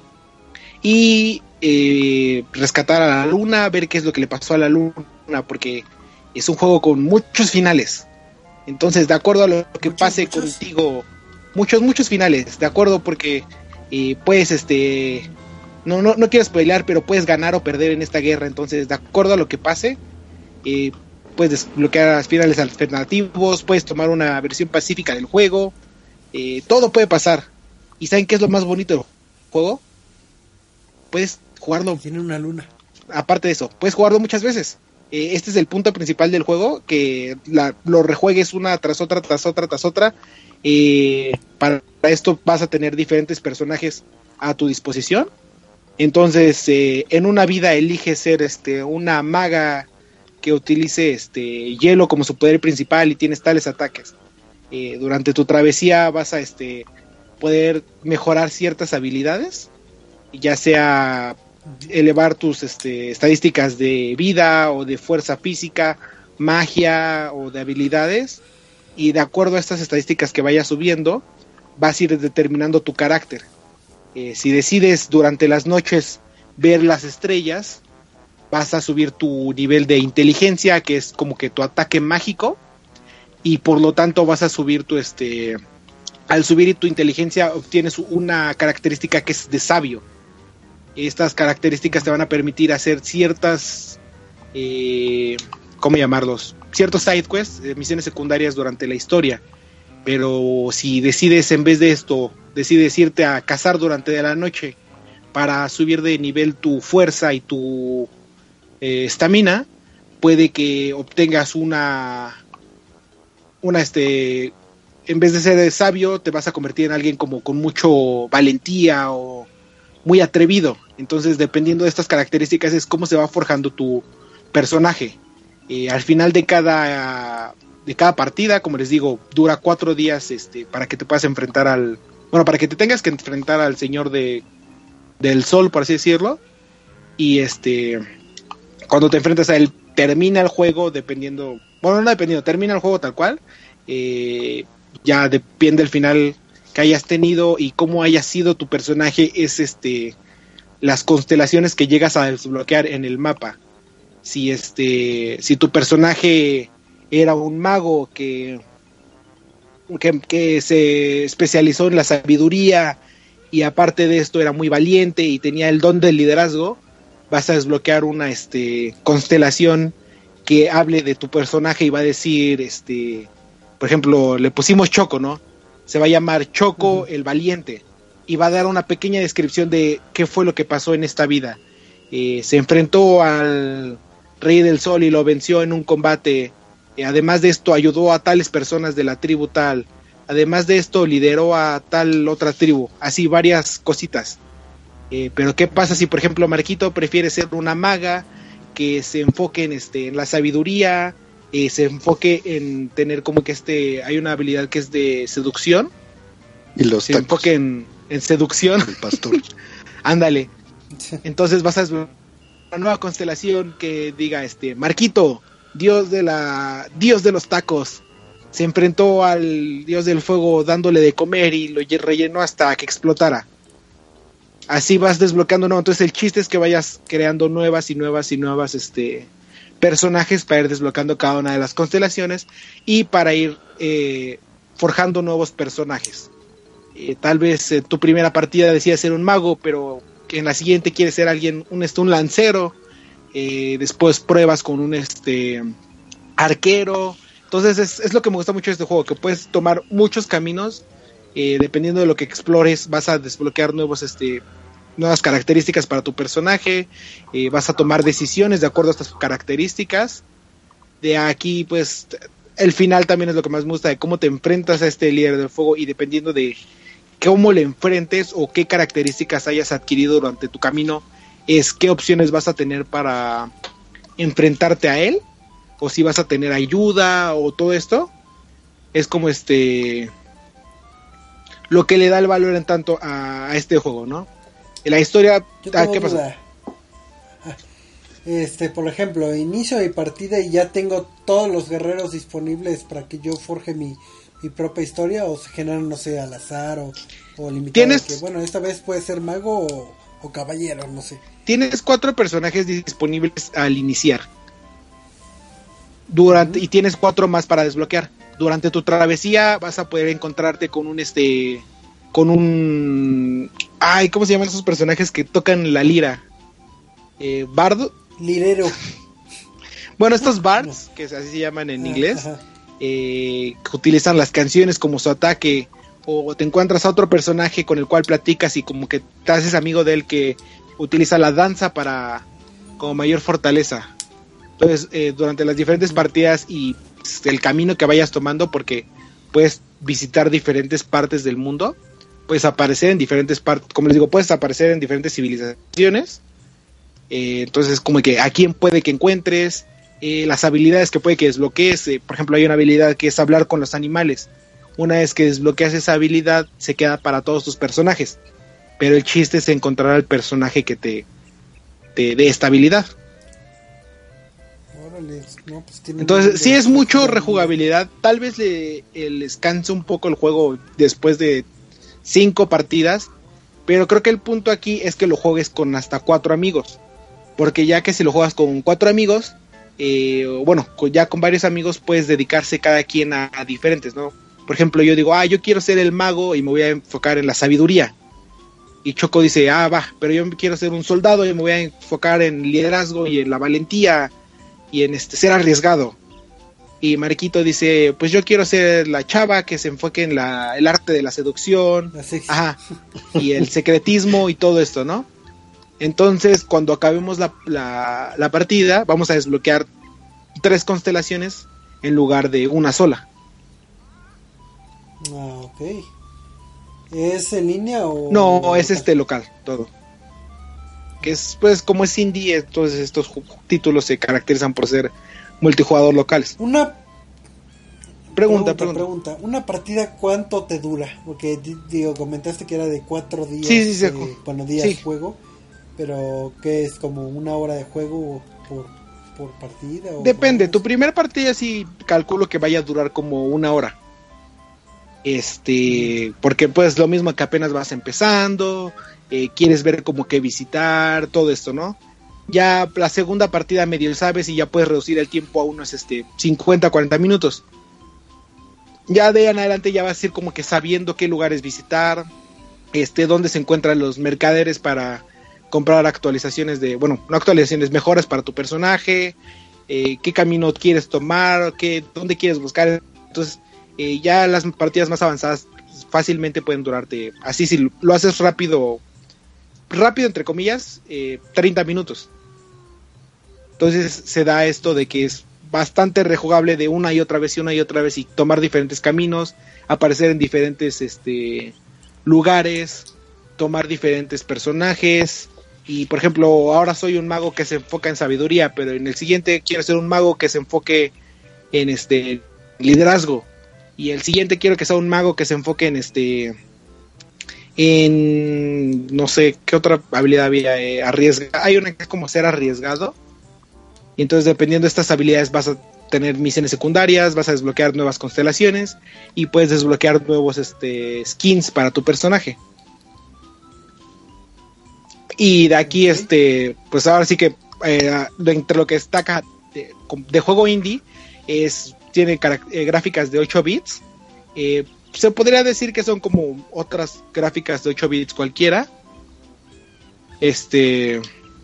y eh, rescatar a la luna, ver qué es lo que le pasó a la luna, porque es un juego con muchos finales. Entonces, de acuerdo a lo que muchos, pase muchos. contigo, muchos muchos finales, de acuerdo, porque y pues este no, no, no quiero spoilear, pero puedes ganar o perder en esta guerra. Entonces, de acuerdo a lo que pase, eh, puedes desbloquear finales alternativos, puedes tomar una versión pacífica del juego, eh, todo puede pasar. ¿Y saben qué es lo más bonito del juego? Puedes jugarlo. Tiene una luna. Aparte de eso, puedes jugarlo muchas veces. Eh, este es el punto principal del juego, que la, lo rejuegues una tras otra, tras otra, tras otra. Eh, para esto vas a tener diferentes personajes a tu disposición. Entonces eh, en una vida eliges ser este una maga que utilice este hielo como su poder principal y tienes tales ataques. Eh, durante tu travesía vas a este poder mejorar ciertas habilidades, ya sea elevar tus este, estadísticas de vida o de fuerza física, magia o de habilidades. Y de acuerdo a estas estadísticas que vayas subiendo, vas a ir determinando tu carácter. Eh, si decides durante las noches ver las estrellas, vas a subir tu nivel de inteligencia, que es como que tu ataque mágico, y por lo tanto vas a subir tu este, al subir tu inteligencia obtienes una característica que es de sabio. Estas características te van a permitir hacer ciertas, eh, ¿cómo llamarlos? Ciertos side quests, eh, misiones secundarias durante la historia. Pero si decides en vez de esto, decides irte a cazar durante la noche para subir de nivel tu fuerza y tu estamina, eh, puede que obtengas una una, este, en vez de ser sabio, te vas a convertir en alguien como con mucho valentía o muy atrevido. Entonces, dependiendo de estas características, es cómo se va forjando tu personaje. Eh, al final de cada, de cada partida, como les digo, dura cuatro días este, para que te puedas enfrentar al... Bueno, para que te tengas que enfrentar al señor de, del sol, por así decirlo. Y este... Cuando te enfrentas a él, termina el juego dependiendo... Bueno, no dependiendo, termina el juego tal cual. Eh, ya depende el final que hayas tenido y cómo haya sido tu personaje, es este las constelaciones que llegas a desbloquear en el mapa. Si este si tu personaje era un mago que, que, que se especializó en la sabiduría y aparte de esto era muy valiente y tenía el don del liderazgo, vas a desbloquear una este constelación que hable de tu personaje y va a decir, este, por ejemplo, le pusimos Choco, ¿no? Se va a llamar Choco uh-huh. el Valiente y va a dar una pequeña descripción de qué fue lo que pasó en esta vida. Eh, se enfrentó al Rey del Sol y lo venció en un combate. Eh, además de esto, ayudó a tales personas de la tribu tal. Además de esto, lideró a tal otra tribu. Así, varias cositas. Eh, pero ¿qué pasa si, por ejemplo, Marquito prefiere ser una maga que se enfoque en este en la sabiduría, eh, se enfoque en tener como que este hay una habilidad que es de seducción y los se tacos. enfoque en, en seducción el pastor. Ándale, entonces vas a una nueva constelación que diga este Marquito, dios de la dios de los tacos, se enfrentó al dios del fuego dándole de comer y lo rellenó hasta que explotara. Así vas desbloqueando, ¿no? Entonces el chiste es que vayas creando nuevas y nuevas y nuevas este, personajes para ir desbloqueando cada una de las constelaciones y para ir eh, forjando nuevos personajes. Eh, tal vez eh, tu primera partida decías ser un mago, pero que en la siguiente quieres ser alguien, un, este, un lancero, eh, después pruebas con un este arquero. Entonces es, es lo que me gusta mucho de este juego, que puedes tomar muchos caminos. Eh, dependiendo de lo que explores vas a desbloquear nuevos este nuevas características para tu personaje, eh, vas a tomar decisiones de acuerdo a estas características. De aquí pues el final también es lo que más me gusta, de cómo te enfrentas a este líder del fuego y dependiendo de cómo le enfrentes o qué características hayas adquirido durante tu camino, es qué opciones vas a tener para enfrentarte a él, o si vas a tener ayuda o todo esto. Es como este lo que le da el valor en tanto a, a este juego, ¿no? En la historia, ah, ¿qué pasa? Este, por ejemplo, inicio mi partida y ya tengo todos los guerreros disponibles para que yo forje mi, mi propia historia, o se generan, no sé, al azar o, o limitado. ¿Tienes? Que, bueno, esta vez puede ser mago o, o caballero, no sé. Tienes cuatro personajes disponibles al iniciar. Durante, uh-huh. Y tienes cuatro más para desbloquear. Durante tu travesía vas a poder encontrarte con un este con un ay, ¿cómo se llaman esos personajes que tocan la lira? Eh, bardo, lirero. Bueno, estos bards, que así se llaman en ah, inglés, eh, que utilizan las canciones como su ataque, o te encuentras a otro personaje con el cual platicas y como que te haces amigo de él, que utiliza la danza para como mayor fortaleza. Entonces, eh, durante las diferentes partidas y el camino que vayas tomando, porque puedes visitar diferentes partes del mundo, puedes aparecer en diferentes partes, como les digo, puedes aparecer en diferentes civilizaciones, eh, entonces como que a quién puede que encuentres, eh, las habilidades que puede que desbloquees, eh, por ejemplo hay una habilidad que es hablar con los animales. Una vez que desbloqueas esa habilidad se queda para todos tus personajes, pero el chiste es encontrar al personaje que te, te dé esta habilidad. No, pues entonces sí es mucho rejugabilidad. Tal vez le, les canse un poco el juego después de cinco partidas, pero creo que el punto aquí es que lo juegues con hasta cuatro amigos, porque ya que si lo juegas con cuatro amigos, eh, bueno, ya con varios amigos puedes dedicarse cada quien a, a diferentes, ¿no? Por ejemplo, yo digo, ah, yo quiero ser el mago y me voy a enfocar en la sabiduría, y Choco dice, ah, va, pero yo quiero ser un soldado y me voy a enfocar en liderazgo y en la valentía y en este ser arriesgado. Y Marquito dice, pues yo quiero ser la chava que se enfoque en la, el arte de la seducción, ajá, y el secretismo y todo esto, ¿no? Entonces, cuando acabemos la, la, la partida, vamos a desbloquear tres constelaciones en lugar de una sola. Ah, ok. ¿Es en línea o...? No, o es este local, todo. Que es, pues, como es indie, entonces estos ju- títulos se caracterizan por ser multijugador locales. Una Pregunta, pregunta, pregunta. pregunta. ¿Una partida cuánto te dura? Porque, di- digo, comentaste que era de cuatro días. Sí, sí, sí. eh, bueno, días Sí. juego. Pero, ¿qué es? ¿Como una hora de juego por, por partida? O Depende, más? tu primer partida sí calculo que vaya a durar como una hora. Este, porque pues lo mismo que apenas vas empezando, eh, quieres ver como que visitar, todo esto, ¿no? Ya la segunda partida medio sabes y ya puedes reducir el tiempo a unos este, cincuenta, cuarenta minutos. Ya de ahí en adelante ya vas a ir como que sabiendo qué lugares visitar, este, dónde se encuentran los mercaderes para comprar actualizaciones de, bueno, no actualizaciones, mejoras para tu personaje, eh, qué camino quieres tomar, qué, dónde quieres buscar. Entonces, eh, ya las partidas más avanzadas fácilmente pueden durarte, así si lo haces rápido, rápido entre comillas, eh, treinta minutos. Entonces se da esto de que es bastante rejugable de una y otra vez y una y otra vez y tomar diferentes caminos, aparecer en diferentes este, lugares, tomar diferentes personajes. Y por ejemplo, ahora soy un mago que se enfoca en sabiduría, pero en el siguiente quiero ser un mago que se enfoque en este liderazgo. Y el siguiente quiero que sea un mago que se enfoque en este en no sé qué otra habilidad había, eh, arriesga. Hay una que es como ser arriesgado. Y entonces dependiendo de estas habilidades vas a tener misiones secundarias, vas a desbloquear nuevas constelaciones y puedes desbloquear nuevos este skins para tu personaje. Y de aquí, Ok. este, pues ahora sí que eh, entre lo que destaca de, de juego indie es tiene carac- eh, gráficas de ocho bits. Eh, se podría decir que son como otras gráficas de ocho bits cualquiera. Este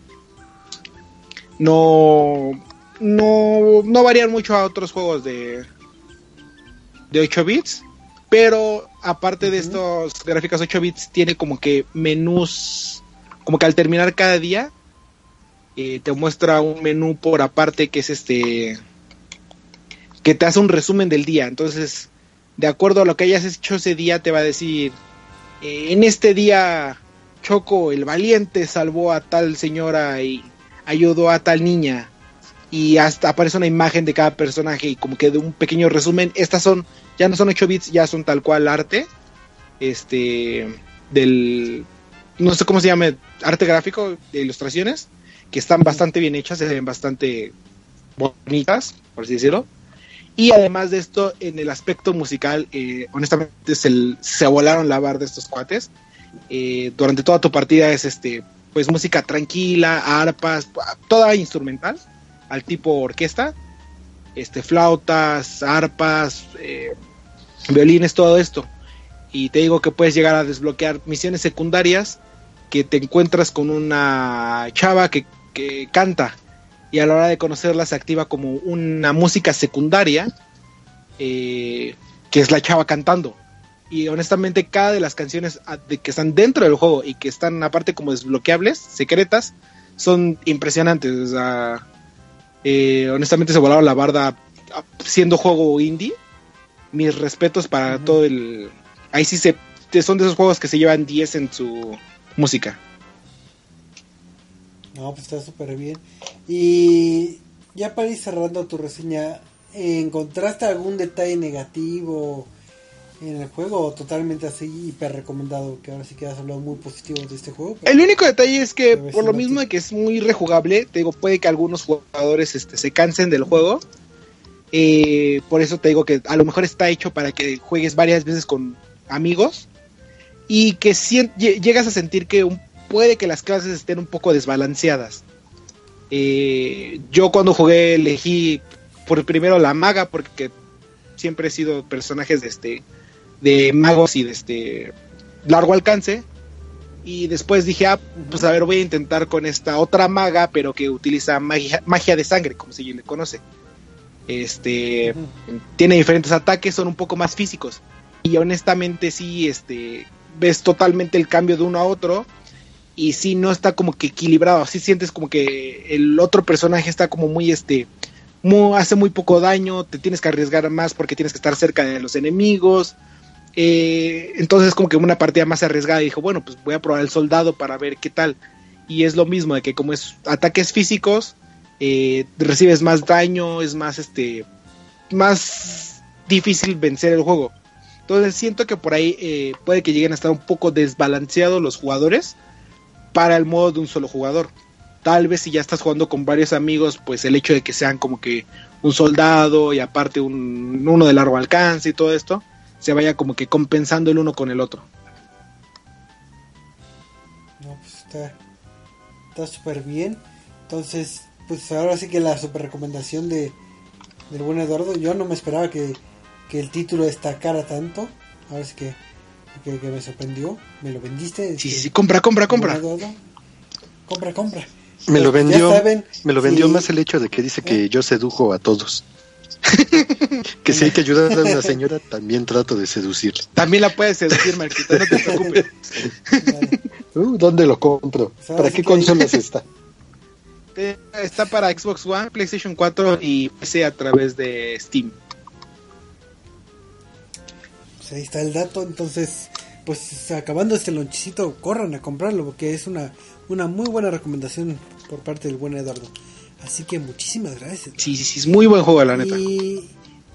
no no no varían mucho a otros juegos de de ocho bits, pero aparte de Ujú. estos gráficas ocho bits tiene como que menús, como que al terminar cada día eh, te muestra un menú por aparte que es este que te hace un resumen del día. Entonces, de acuerdo a lo que hayas hecho ese día, te va a decir, eh, en este día Choco el valiente salvó a tal señora y ayudó a tal niña. Y hasta aparece una imagen de cada personaje y como que de un pequeño resumen. Estas son, ya no son ocho bits, ya son tal cual arte. Este, del, no sé cómo se llama, arte gráfico, de ilustraciones, que están bastante bien hechas, se ven bastante bonitas, por así decirlo. Y además de esto, en el aspecto musical, eh, honestamente se, se volaron la barra de estos cuates. Eh, durante toda tu partida es este, pues música tranquila, arpas, toda instrumental, al tipo orquesta, este, flautas, arpas, eh, violines, todo esto. Y te digo que puedes llegar a desbloquear misiones secundarias que te encuentras con una chava que, que canta. Y a la hora de conocerla se activa como una música secundaria, eh, que es la chava cantando. Y honestamente cada de las canciones de que están dentro del juego y que están aparte como desbloqueables, secretas, son impresionantes. O sea, eh, honestamente se volaron la barda siendo juego indie. Mis respetos para uh-huh. todo el... Ahí sí se... son de esos juegos que se llevan diez en su música. No, pues está súper bien. Y ya para ir cerrando tu reseña, ¿encontraste algún detalle negativo en el juego o totalmente así hiper recomendado? Que ahora sí que has hablado muy positivo de este juego. El único detalle es que por lo mismo de que es muy rejugable, te digo, puede que algunos jugadores este, se cansen del juego. Eh, por eso te digo que a lo mejor está hecho para que juegues varias veces con amigos y que si, llegas a sentir que un puede que las clases estén un poco desbalanceadas. Eh, yo cuando jugué elegí por primero la maga porque siempre he sido personajes de este de magos y de este largo alcance y después dije ah pues a ver voy a intentar con esta otra maga pero que utiliza magia, magia de sangre como se le conoce. Este uh-huh. Tiene diferentes ataques, son un poco más físicos y honestamente sí este ves totalmente el cambio de uno a otro. Y sí, no está como que equilibrado, sí sientes como que el otro personaje está como muy, este, muy, hace muy poco daño, te tienes que arriesgar más porque tienes que estar cerca de los enemigos, Eh, entonces como que una partida más arriesgada y dijo, bueno, pues voy a probar el soldado para ver qué tal. Y es lo mismo, de que como es ataques físicos, eh, recibes más daño, es más este más difícil vencer el juego. Entonces siento que por ahí eh, puede que lleguen a estar un poco desbalanceados los jugadores para el modo de un solo jugador. Tal vez si ya estás jugando con varios amigos, pues el hecho de que sean como que un soldado y aparte un, uno de largo alcance y todo esto, se vaya como que compensando el uno con el otro. No, pues está está súper bien. Entonces, pues ahora sí que la super recomendación de del buen Eduardo. Yo no me esperaba que, que el título destacara tanto. Ahora sí que, que, que me sorprendió. Me lo vendiste. Sí, sí, sí, compra, compra, compra. Eduardo. Compra, compra. Me lo Pues, vendió, saben, me lo vendió si... más el hecho de que dice que ¿Eh? yo sedujo a todos. Que si hay que ayudar a una señora, también trato de seducirle. También la puedes seducir, Marquita, no te preocupes. Vale. Uh, ¿Dónde lo compro? Pues ¿Para sí qué que hay- consolas está? Eh, está para Xbox One, PlayStation cuatro y P C a través de Steam. Pues ahí está el dato. Entonces, pues acabando este lonchecito, corran a comprarlo porque es una, una muy buena recomendación por parte del buen Eduardo. Así que muchísimas gracias. Sí, sí, sí, es muy buen juego, la neta. Y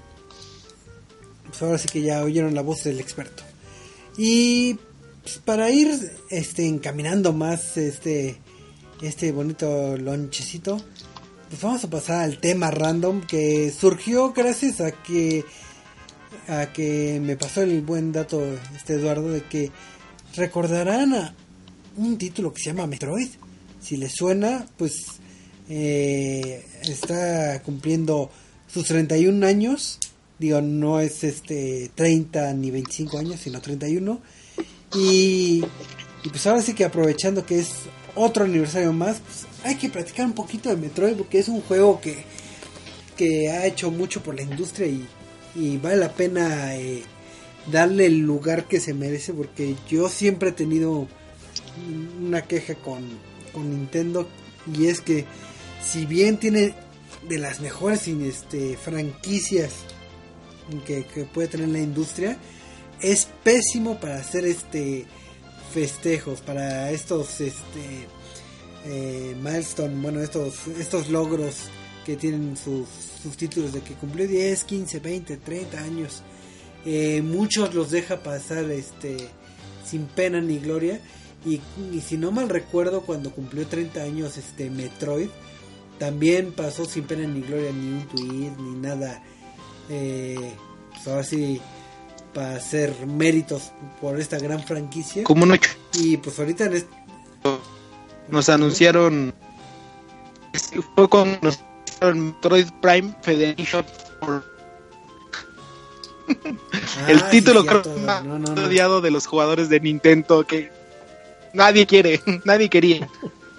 pues ahora sí que ya oyeron la voz del experto. Y pues, para ir este encaminando más este este bonito lonchecito, pues vamos a pasar al tema random que surgió gracias a que a que me pasó el buen dato este Eduardo de que recordarán a un título que se llama Metroid. Si les suena, pues eh, está cumpliendo sus treinta y un años. Digo, no es este treinta ni veinticinco años, sino treinta y uno. Y, y pues ahora sí que aprovechando que es otro aniversario más, pues hay que platicar un poquito de Metroid porque es un juego que, que ha hecho mucho por la industria y, y vale la pena eh, darle el lugar que se merece, porque yo siempre he tenido una queja con, con Nintendo, y es que si bien tiene de las mejores este, franquicias que, que puede tener la industria, es pésimo para hacer este festejos, para estos este eh, milestone, bueno, estos estos logros que tienen sus, sus títulos de que cumplió diez, quince, veinte, treinta años. Eh, muchos los deja pasar este sin pena ni gloria, y, y si no mal recuerdo, cuando cumplió treinta años este Metroid, también pasó sin pena ni gloria, ni un tweet ni nada. Eh, pues ahora sí, para hacer méritos por esta gran franquicia. Como no, Y pues ahorita en este... nos anunciaron, fue con nos anunciaron Metroid Prime Federation por Ah, el sí, título cierto, creo no, no, no. odiado de los jugadores de Nintendo, que nadie quiere, nadie quería.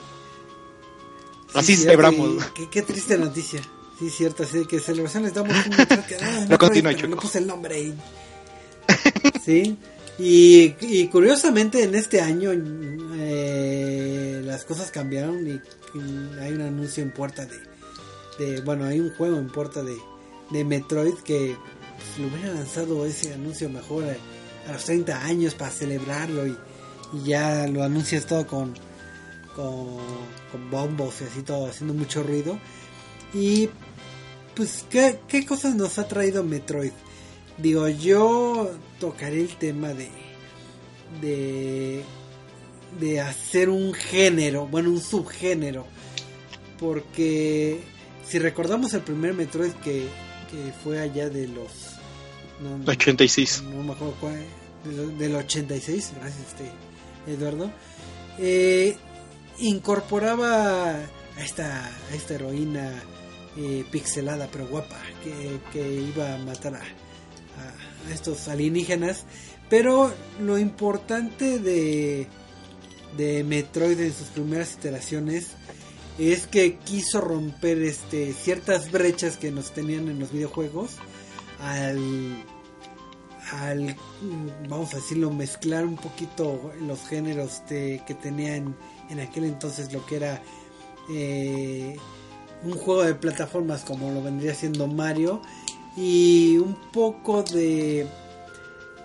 Así Sí, celebramos. cierto, y Qué, qué triste noticia. Sí, cierto, así que celebración les damos un Metroid que, ah, No Metroid, continúa, pero le Choco. puse el nombre ahí. Sí. Y, y curiosamente en este año eh, las cosas cambiaron y, y hay un anuncio en puerta de, de bueno, hay un juego en puerta de, de Metroid que pues, lo hubiera lanzado ese anuncio mejor a, a los treinta años para celebrarlo, y, y ya lo anuncias todo con, con con bombos y así, todo haciendo mucho ruido. Y pues ¿qué, qué cosas nos ha traído Metroid? Digo, yo tocaré el tema de de de hacer un género, bueno, un subgénero, porque si recordamos el primer Metroid que, que fue allá de los no, ochenta y seis, no me acuerdo cuál, del, del ochenta y seis, gracias este Eduardo, eh, incorporaba a esta a esta heroína eh, pixelada pero guapa que, que iba a matar a, a, a estos alienígenas. Pero lo importante de de Metroid en sus primeras iteraciones es que quiso romper este ciertas brechas que nos tenían en los videojuegos al al vamos a decirlo, mezclar un poquito los géneros de, que tenían en aquel entonces lo que era eh, un juego de plataformas como lo vendría siendo Mario, y un poco de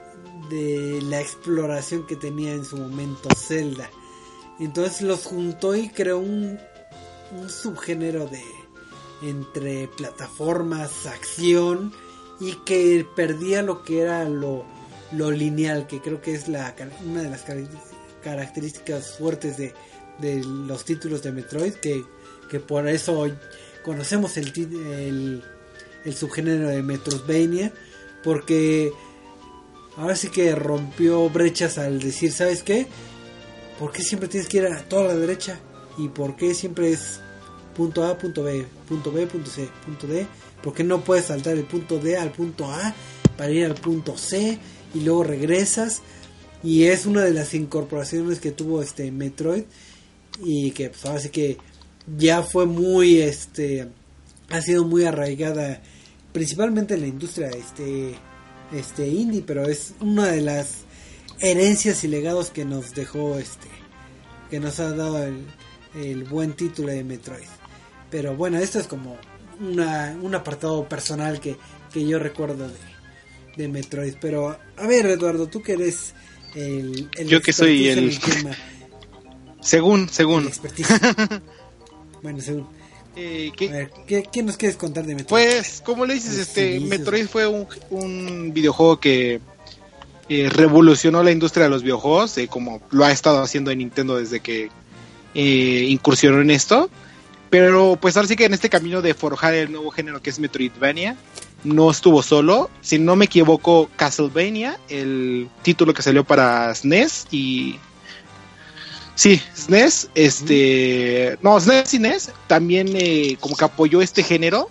de la exploración que tenía en su momento Zelda. Entonces los juntó y creó un, un subgénero de entre plataformas, acción, y que perdía lo que era lo, lo lineal, que creo que es la una de las características fuertes de, de los títulos de Metroid, que, que por eso hoy conocemos el, el, el subgénero de Metroidvania, porque ahora sí que rompió brechas al decir, ¿sabes qué? ¿Por qué siempre tienes que ir a toda la derecha? ¿Y por qué siempre es punto A, punto B, punto B, punto C, punto D? ¿Por qué no puedes saltar el punto D al punto A para ir al punto C y luego regresas? Y es una de las incorporaciones que tuvo este Metroid, y que pues ahora sí que ya fue muy este ha sido muy arraigada principalmente en la industria este este indie, pero es una de las herencias y legados que nos dejó este que nos ha dado el, el buen título de Metroid. Pero bueno, esto es como una, un apartado personal que, que yo recuerdo de, de Metroid. Pero a ver, Eduardo, tú que eres el, el yo que soy el, el tema, según según el bueno, según Eh, ¿qué? A ver, ¿qué, ¿qué nos quieres contar de Metroid? Pues, como le dices, este Metroid fue un, un videojuego que eh, revolucionó la industria de los videojuegos, eh, como lo ha estado haciendo en Nintendo desde que eh, incursionó en esto. Pero pues ahora sí que en este camino de forjar el nuevo género que es Metroidvania, no estuvo solo. Si no me equivoco, Castlevania, el título que salió para S N E S y... Sí, S N E S, este... No, S N E S y N E S también eh, como que apoyó este género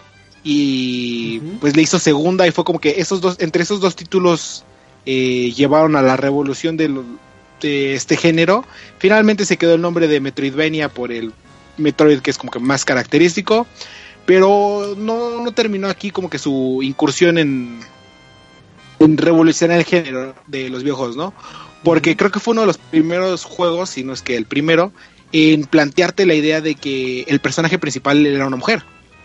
y uh-huh. pues le hizo segunda, y fue como que esos dos, entre esos dos títulos eh, llevaron a la revolución de, lo, de este género. Finalmente se quedó el nombre de Metroidvania por el Metroid, que es como que más característico, pero no, no terminó aquí como que su incursión en, en revolucionar el género de los videojuegos, ¿no? Porque creo que fue uno de los primeros juegos, si no es que el primero, en plantearte la idea de que el personaje principal era una mujer.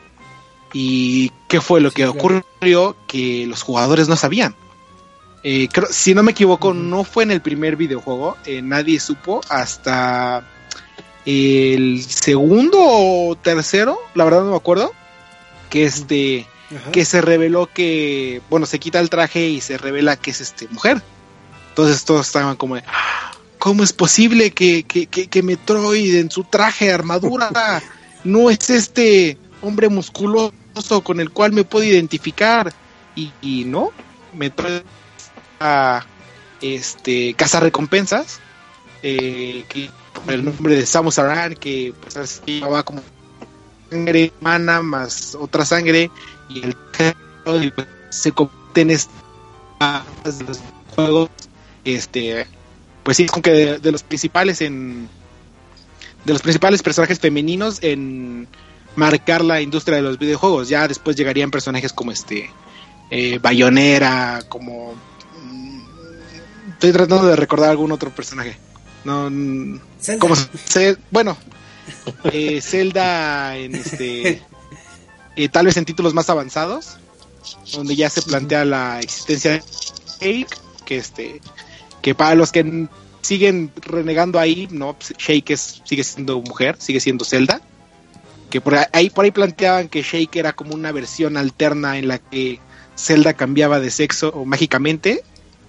¿Y qué fue lo sí, que claro. ocurrió? Que los jugadores no sabían. Eh, creo, si no me equivoco, uh-huh. no fue en el primer videojuego, eh, nadie supo hasta el segundo o tercero, la verdad no me acuerdo, que este, uh-huh. que se reveló que, bueno, se quita el traje y se revela que es este mujer. Entonces todos estaban como de, ¿cómo es posible que, que, que, que Metroid en su traje, armadura, no es este hombre musculoso con el cual me puedo identificar? Y, y no, Metroid a este cazarrecompensas, eh, que con el nombre de Samus Aran, que pues así va como sangre humana más otra sangre, y el pues, se convierte en este de los juegos. Este, pues sí, es como que de, de los principales en de los principales personajes femeninos en marcar la industria de los videojuegos. Ya después llegarían personajes como este eh, Bayonetta, como mm, estoy tratando de recordar algún otro personaje. No, Zelda. Como se, bueno, eh, Zelda en este eh, tal vez en títulos más avanzados, donde ya se plantea la existencia de Shake, que este que para los que siguen renegando ahí, no, Shake es, sigue siendo mujer, sigue siendo Zelda, que por ahí por ahí planteaban que Shake era como una versión alterna en la que Zelda cambiaba de sexo o mágicamente,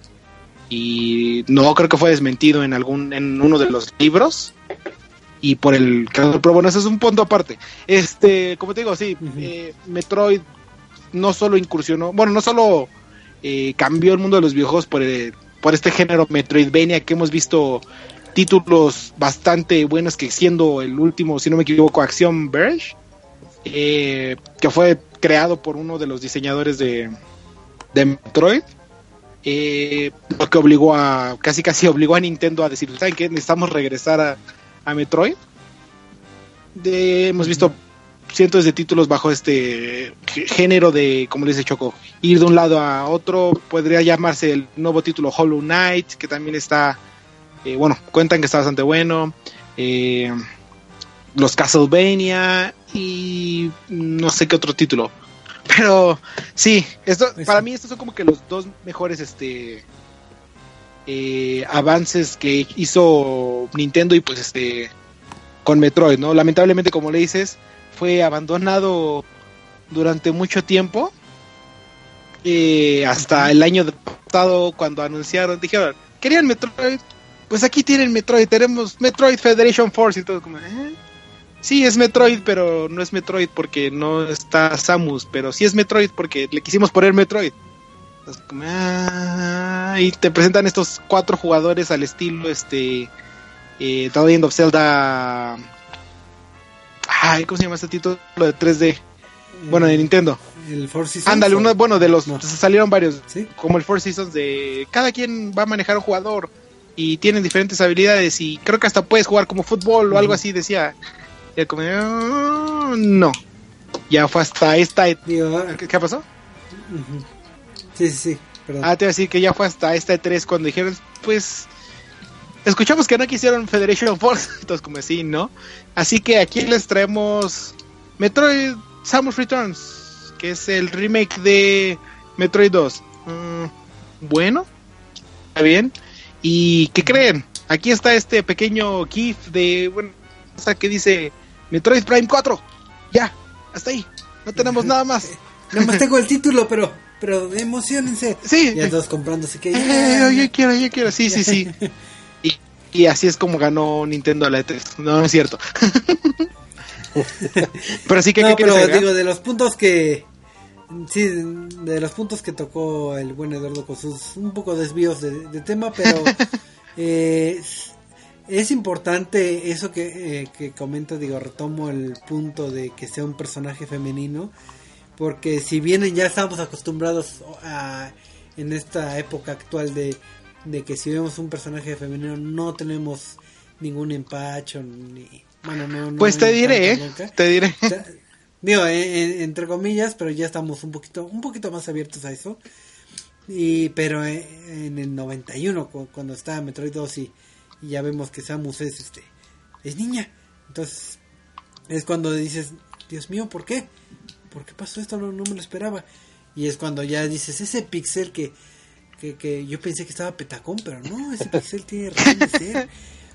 y no, creo que fue desmentido en algún en uno de los libros, y por el pero bueno, eso es un punto aparte. Este, como te digo, sí, uh-huh. eh, Metroid no solo incursionó, bueno, no solo eh, cambió el mundo de los videojuegos por el por este género Metroidvania, que hemos visto títulos bastante buenos, que siendo el último, si no me equivoco, Axiom Verge, eh, que fue creado por uno de los diseñadores de, de Metroid, eh, lo que obligó a, casi casi obligó a Nintendo a decir, ¿saben qué? Necesitamos regresar a, a Metroid. De, hemos visto cientos de títulos bajo este género de, como le dice Choco, ir de un lado a otro. Podría llamarse el nuevo título Hollow Knight, que también está, eh, bueno, cuentan que está bastante bueno. Eh, los Castlevania y no sé qué otro título. Pero sí, esto, para mí estos son como que los dos mejores este eh, avances que hizo Nintendo y pues este con Metroid, ¿no? Lamentablemente, como le dices, fue abandonado durante mucho tiempo, eh, hasta el año pasado cuando anunciaron, dijeron, ¿querían Metroid? Pues aquí tienen Metroid, tenemos Metroid Federation Force y todo como, ¿eh? Sí, es Metroid, pero no es Metroid porque no está Samus, pero sí es Metroid porque le quisimos poner Metroid. Entonces, como, ah, y te presentan estos cuatro jugadores al estilo este eh, The Legend of Zelda. Ay, ¿cómo se llama este título de tres D? Bueno, de Nintendo. El Four Seasons. Ándale, uno, bueno, de los no. salieron varios, ¿Sí? como el Four Seasons, de cada quien va a manejar un jugador y tienen diferentes habilidades y creo que hasta puedes jugar como fútbol o uh-huh. algo así, decía. Y como, oh, no, ya fue hasta esta. Digo, ¿Qué, ¿Qué pasó? Uh-huh. Sí, sí, sí. Perdón. Ah, te iba a decir que ya fue hasta esta E tres cuando dijeron, pues, escuchamos que no quisieron Federation Force, entonces como así, ¿no? Así que aquí les traemos Metroid Samus Returns, que es el remake de Metroid dos. Mm, bueno, está bien. ¿Y qué creen? Aquí está este pequeño GIF de, bueno, o sea, que dice Metroid Prime cuatro. Ya, hasta ahí. No tenemos nada más. Nada más tengo el título, pero pero emocionense. Sí. Ya todos comprándose que eh, yo quiero, yo quiero. Sí, sí, sí. y, y así es como ganó Nintendo la E tres. No, no es cierto. Pero sí que no, ¿qué pero quieres digo, de los puntos que sí, de los puntos que tocó el buen Eduardo con sus un poco desvíos de, de tema, pero eh, es importante eso que, eh, que comento, digo, retomo el punto de que sea un personaje femenino, porque si bien ya estamos acostumbrados a, en esta época actual de, de que si vemos un personaje femenino no tenemos ningún empacho, ni, bueno, no, no pues te diré, ¿eh? Te diré. O sea, digo, en, entre comillas, pero ya estamos un poquito un poquito más abiertos a eso. Y pero en el noventa y uno cuando estaba Metroid dos y, y ya vemos que Samus es este es niña, entonces es cuando dices, Dios mío, ¿por qué? ¿Por qué pasó esto? No, no me lo esperaba. Y es cuando ya dices, ese pixel que, que, que yo pensé que estaba petacón, pero no, ese pixel tiene razón de ser.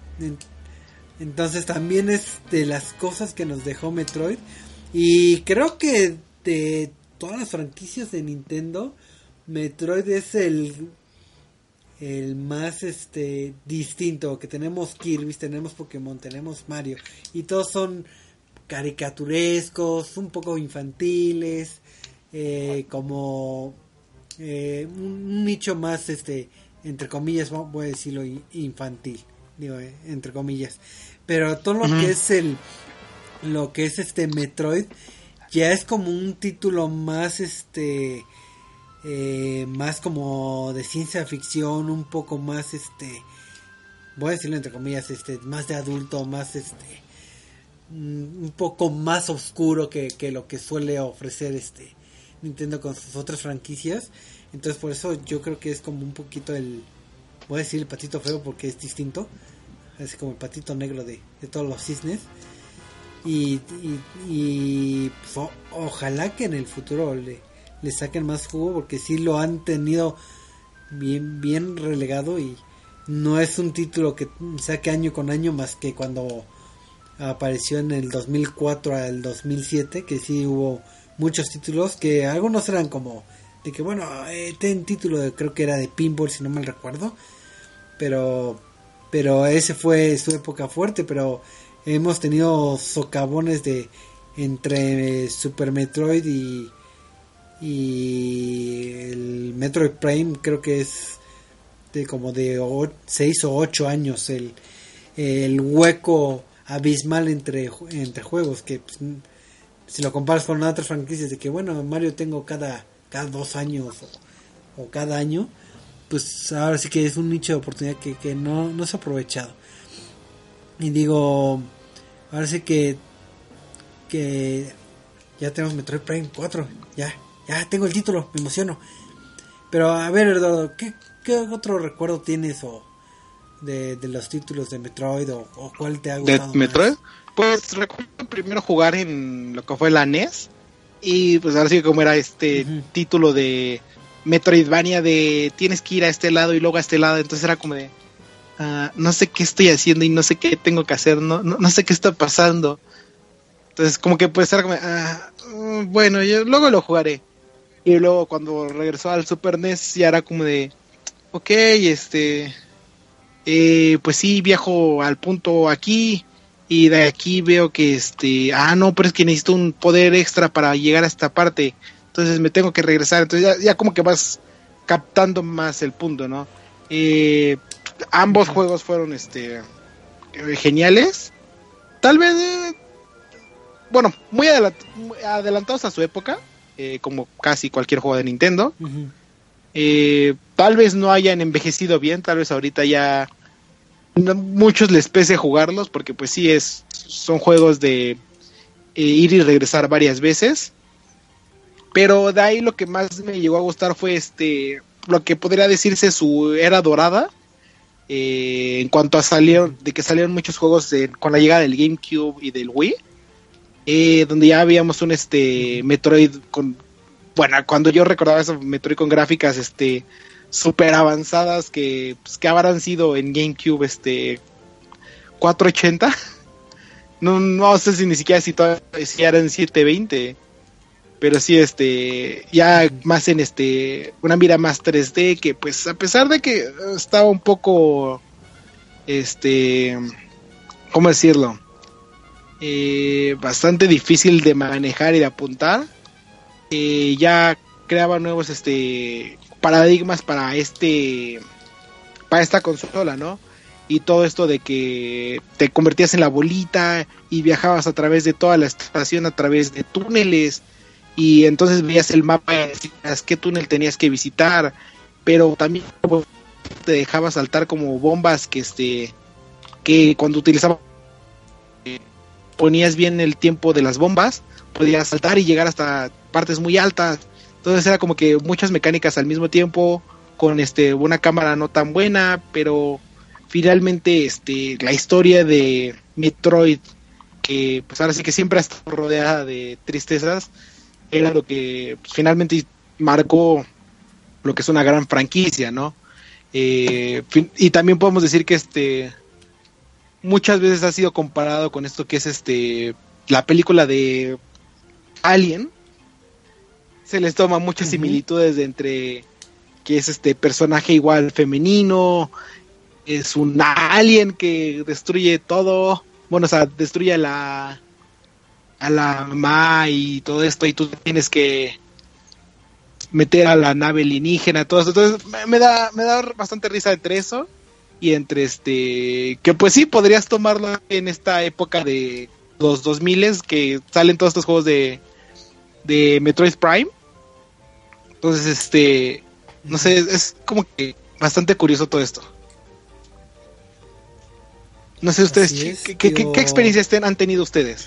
Entonces también es de las cosas que nos dejó Metroid. Y creo que de todas las franquicias de Nintendo, Metroid es el el más este distinto. Que tenemos Kirby, tenemos Pokémon, tenemos Mario, y todos son caricaturescos, un poco infantiles, eh, como eh, un, un nicho más este entre comillas, voy a decirlo, infantil, digo, eh, entre comillas. Pero todo lo uh-huh. que es el lo que es este Metroid ya es como un título más este eh, más como de ciencia ficción, un poco más este voy a decirlo entre comillas, este más de adulto, más este un poco más oscuro que, que lo que suele ofrecer este Nintendo con sus otras franquicias. Entonces por eso yo creo que es como un poquito el, voy a decir el patito feo porque es distinto, es como el patito negro de, de todos los cisnes. Y, y, y pues, o, ojalá que en el futuro le, le saquen más jugo, porque sí lo han tenido bien bien relegado y no es un título que saque año con año, más que cuando apareció en el dos mil cuatro al dos mil siete, que sí hubo muchos títulos, que algunos eran como de que bueno, eh, ten título de, creo que era de pinball si no mal recuerdo, pero pero ese fue su época fuerte. Pero hemos tenido socavones de entre Super Metroid y y el Metroid Prime, creo que es de como de seis o ocho años el, el hueco abismal entre entre juegos, que pues, si lo comparas con otras franquicias de que bueno, Mario tengo cada cada dos años o, o cada año, pues ahora sí que es un nicho de oportunidad que, que no, no se ha aprovechado. Y digo, ahora sí que que ya tenemos Metroid Prime cuatro, ya, ya tengo el título, me emociono. Pero a ver, Eduardo, ¿qué, qué otro recuerdo tienes o de, de los títulos de Metroid o, o cuál te ha gustado de Metroid? Más? Pues recuerdo primero jugar en lo que fue la N E S y pues ahora sí que como era este uh-huh. título de Metroidvania de tienes que ir a este lado y luego a este lado, entonces era como de uh, no sé qué estoy haciendo y no sé qué tengo que hacer, no, no, no sé qué está pasando. Entonces como que puede ser como uh, bueno, yo luego lo jugaré. Y luego cuando regresó al Super N E S ya era como de ok, este eh, pues sí, viajo al punto aquí y de aquí veo que este ah no, pero es que necesito un poder extra para llegar a esta parte, entonces me tengo que regresar. Entonces ya, ya como que vas captando más el punto, ¿no? Eh, ambos uh-huh. juegos fueron este eh, geniales, tal vez eh, bueno, muy adelant- adelantados a su época, eh, como casi cualquier juego de Nintendo. Uh-huh. Eh, tal vez no hayan envejecido bien, tal vez ahorita ya no, muchos les pese jugarlos, porque pues sí es son juegos de eh, ir y regresar varias veces. Pero de ahí lo que más me llegó a gustar fue este lo que podría decirse su era dorada, eh, en cuanto a salieron de que salieron muchos juegos de, con la llegada del GameCube y del Wii, eh, donde ya habíamos un este Metroid con, bueno, cuando yo recordaba eso, Metroid con gráficas este super avanzadas que pues, que habrán sido en GameCube este cuatrocientos ochenta. No, no sé si ni siquiera si, todavía, si eran setecientos veinte, pero sí este ya más en este una mira más tres D, que pues a pesar de que estaba un poco este ¿cómo decirlo? Eh, bastante difícil de manejar y de apuntar, eh, ya creaba nuevos este paradigmas para este para esta consola, ¿no? Y todo esto de que te convertías en la bolita y viajabas a través de toda la estación, a través de túneles, y entonces veías el mapa y decías qué túnel tenías que visitar, pero también te dejaba saltar como bombas que este que cuando utilizabas eh, ponías bien el tiempo de las bombas, podías saltar y llegar hasta partes muy altas. Entonces era como que muchas mecánicas al mismo tiempo, con este una cámara no tan buena, pero finalmente este la historia de Metroid, que pues ahora sí que siempre ha estado rodeada de tristezas, era lo que pues, finalmente marcó lo que es una gran franquicia, ¿no? Eh, y también podemos decir que este muchas veces ha sido comparado con esto que es este la película de Alien. Se les toma muchas uh-huh. similitudes de entre que es este personaje igual femenino, es un alien que destruye todo, bueno, o sea, destruye a la a la mamá y todo esto, y tú tienes que meter a la nave alienígena, todo eso. Entonces me, me da me da bastante risa entre eso y entre este que pues sí podrías tomarlo en esta época de los dos mil que salen todos estos juegos de de Metroid Prime. Entonces este no sé, es como que bastante curioso todo esto. No sé ustedes es, ¿qué, qué, qué, qué experiencias ten, han tenido ustedes?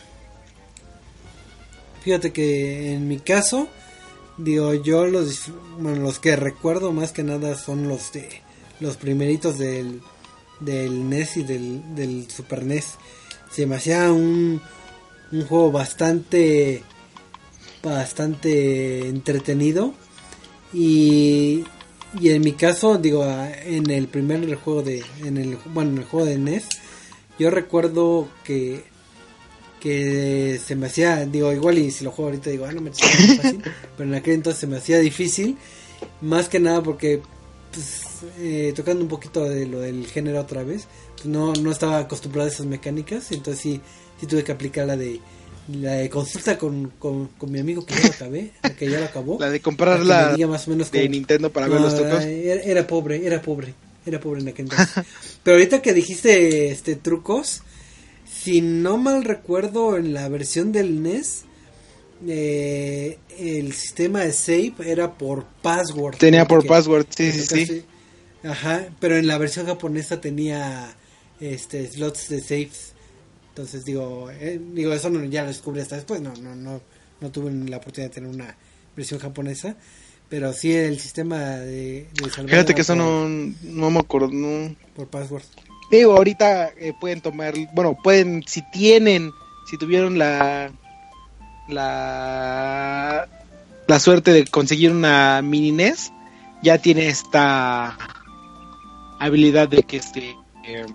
Fíjate que en mi caso, digo, yo los bueno, los que recuerdo más que nada son los de los primeritos del del N E S y del, del Super N E S. Se me hacía un un juego bastante bastante entretenido, y y en mi caso, digo, en el primer juego de en el bueno, en el juego de N E S, yo recuerdo que que se me hacía, digo, igual y si lo juego ahorita digo, ah, no me está muy fácil, pero en aquel entonces se me hacía difícil, más que nada porque pues, eh, tocando un poquito de lo del género otra vez, pues no no estaba acostumbrado a esas mecánicas, entonces sí sí tuve que aplicar la de la de consulta con, con, con mi amigo que ya lo acabé, que ya lo acabó, la de comprar la más o menos de como, Nintendo para no, ver los trucos. Era, era pobre, era pobre, era pobre en aquel entonces. Pero ahorita que dijiste este trucos, si no mal recuerdo, en la versión del N E S, eh, el sistema de save era por password. Tenía por password, sí, sí, sí, sí. Ajá, pero en la versión japonesa tenía este slots de saves. Entonces digo, eh, digo eso no, ya lo descubrí hasta después. No, no, no, no tuve la oportunidad de tener una versión japonesa, pero sí el sistema de, de salvar. Fíjate que eso por, no, no me acuerdo, no. Por password. Digo, ahorita eh, pueden tomar, bueno, pueden, si tienen, si tuvieron la, la, la suerte de conseguir una mini N E S, ya tiene esta habilidad de que este eh,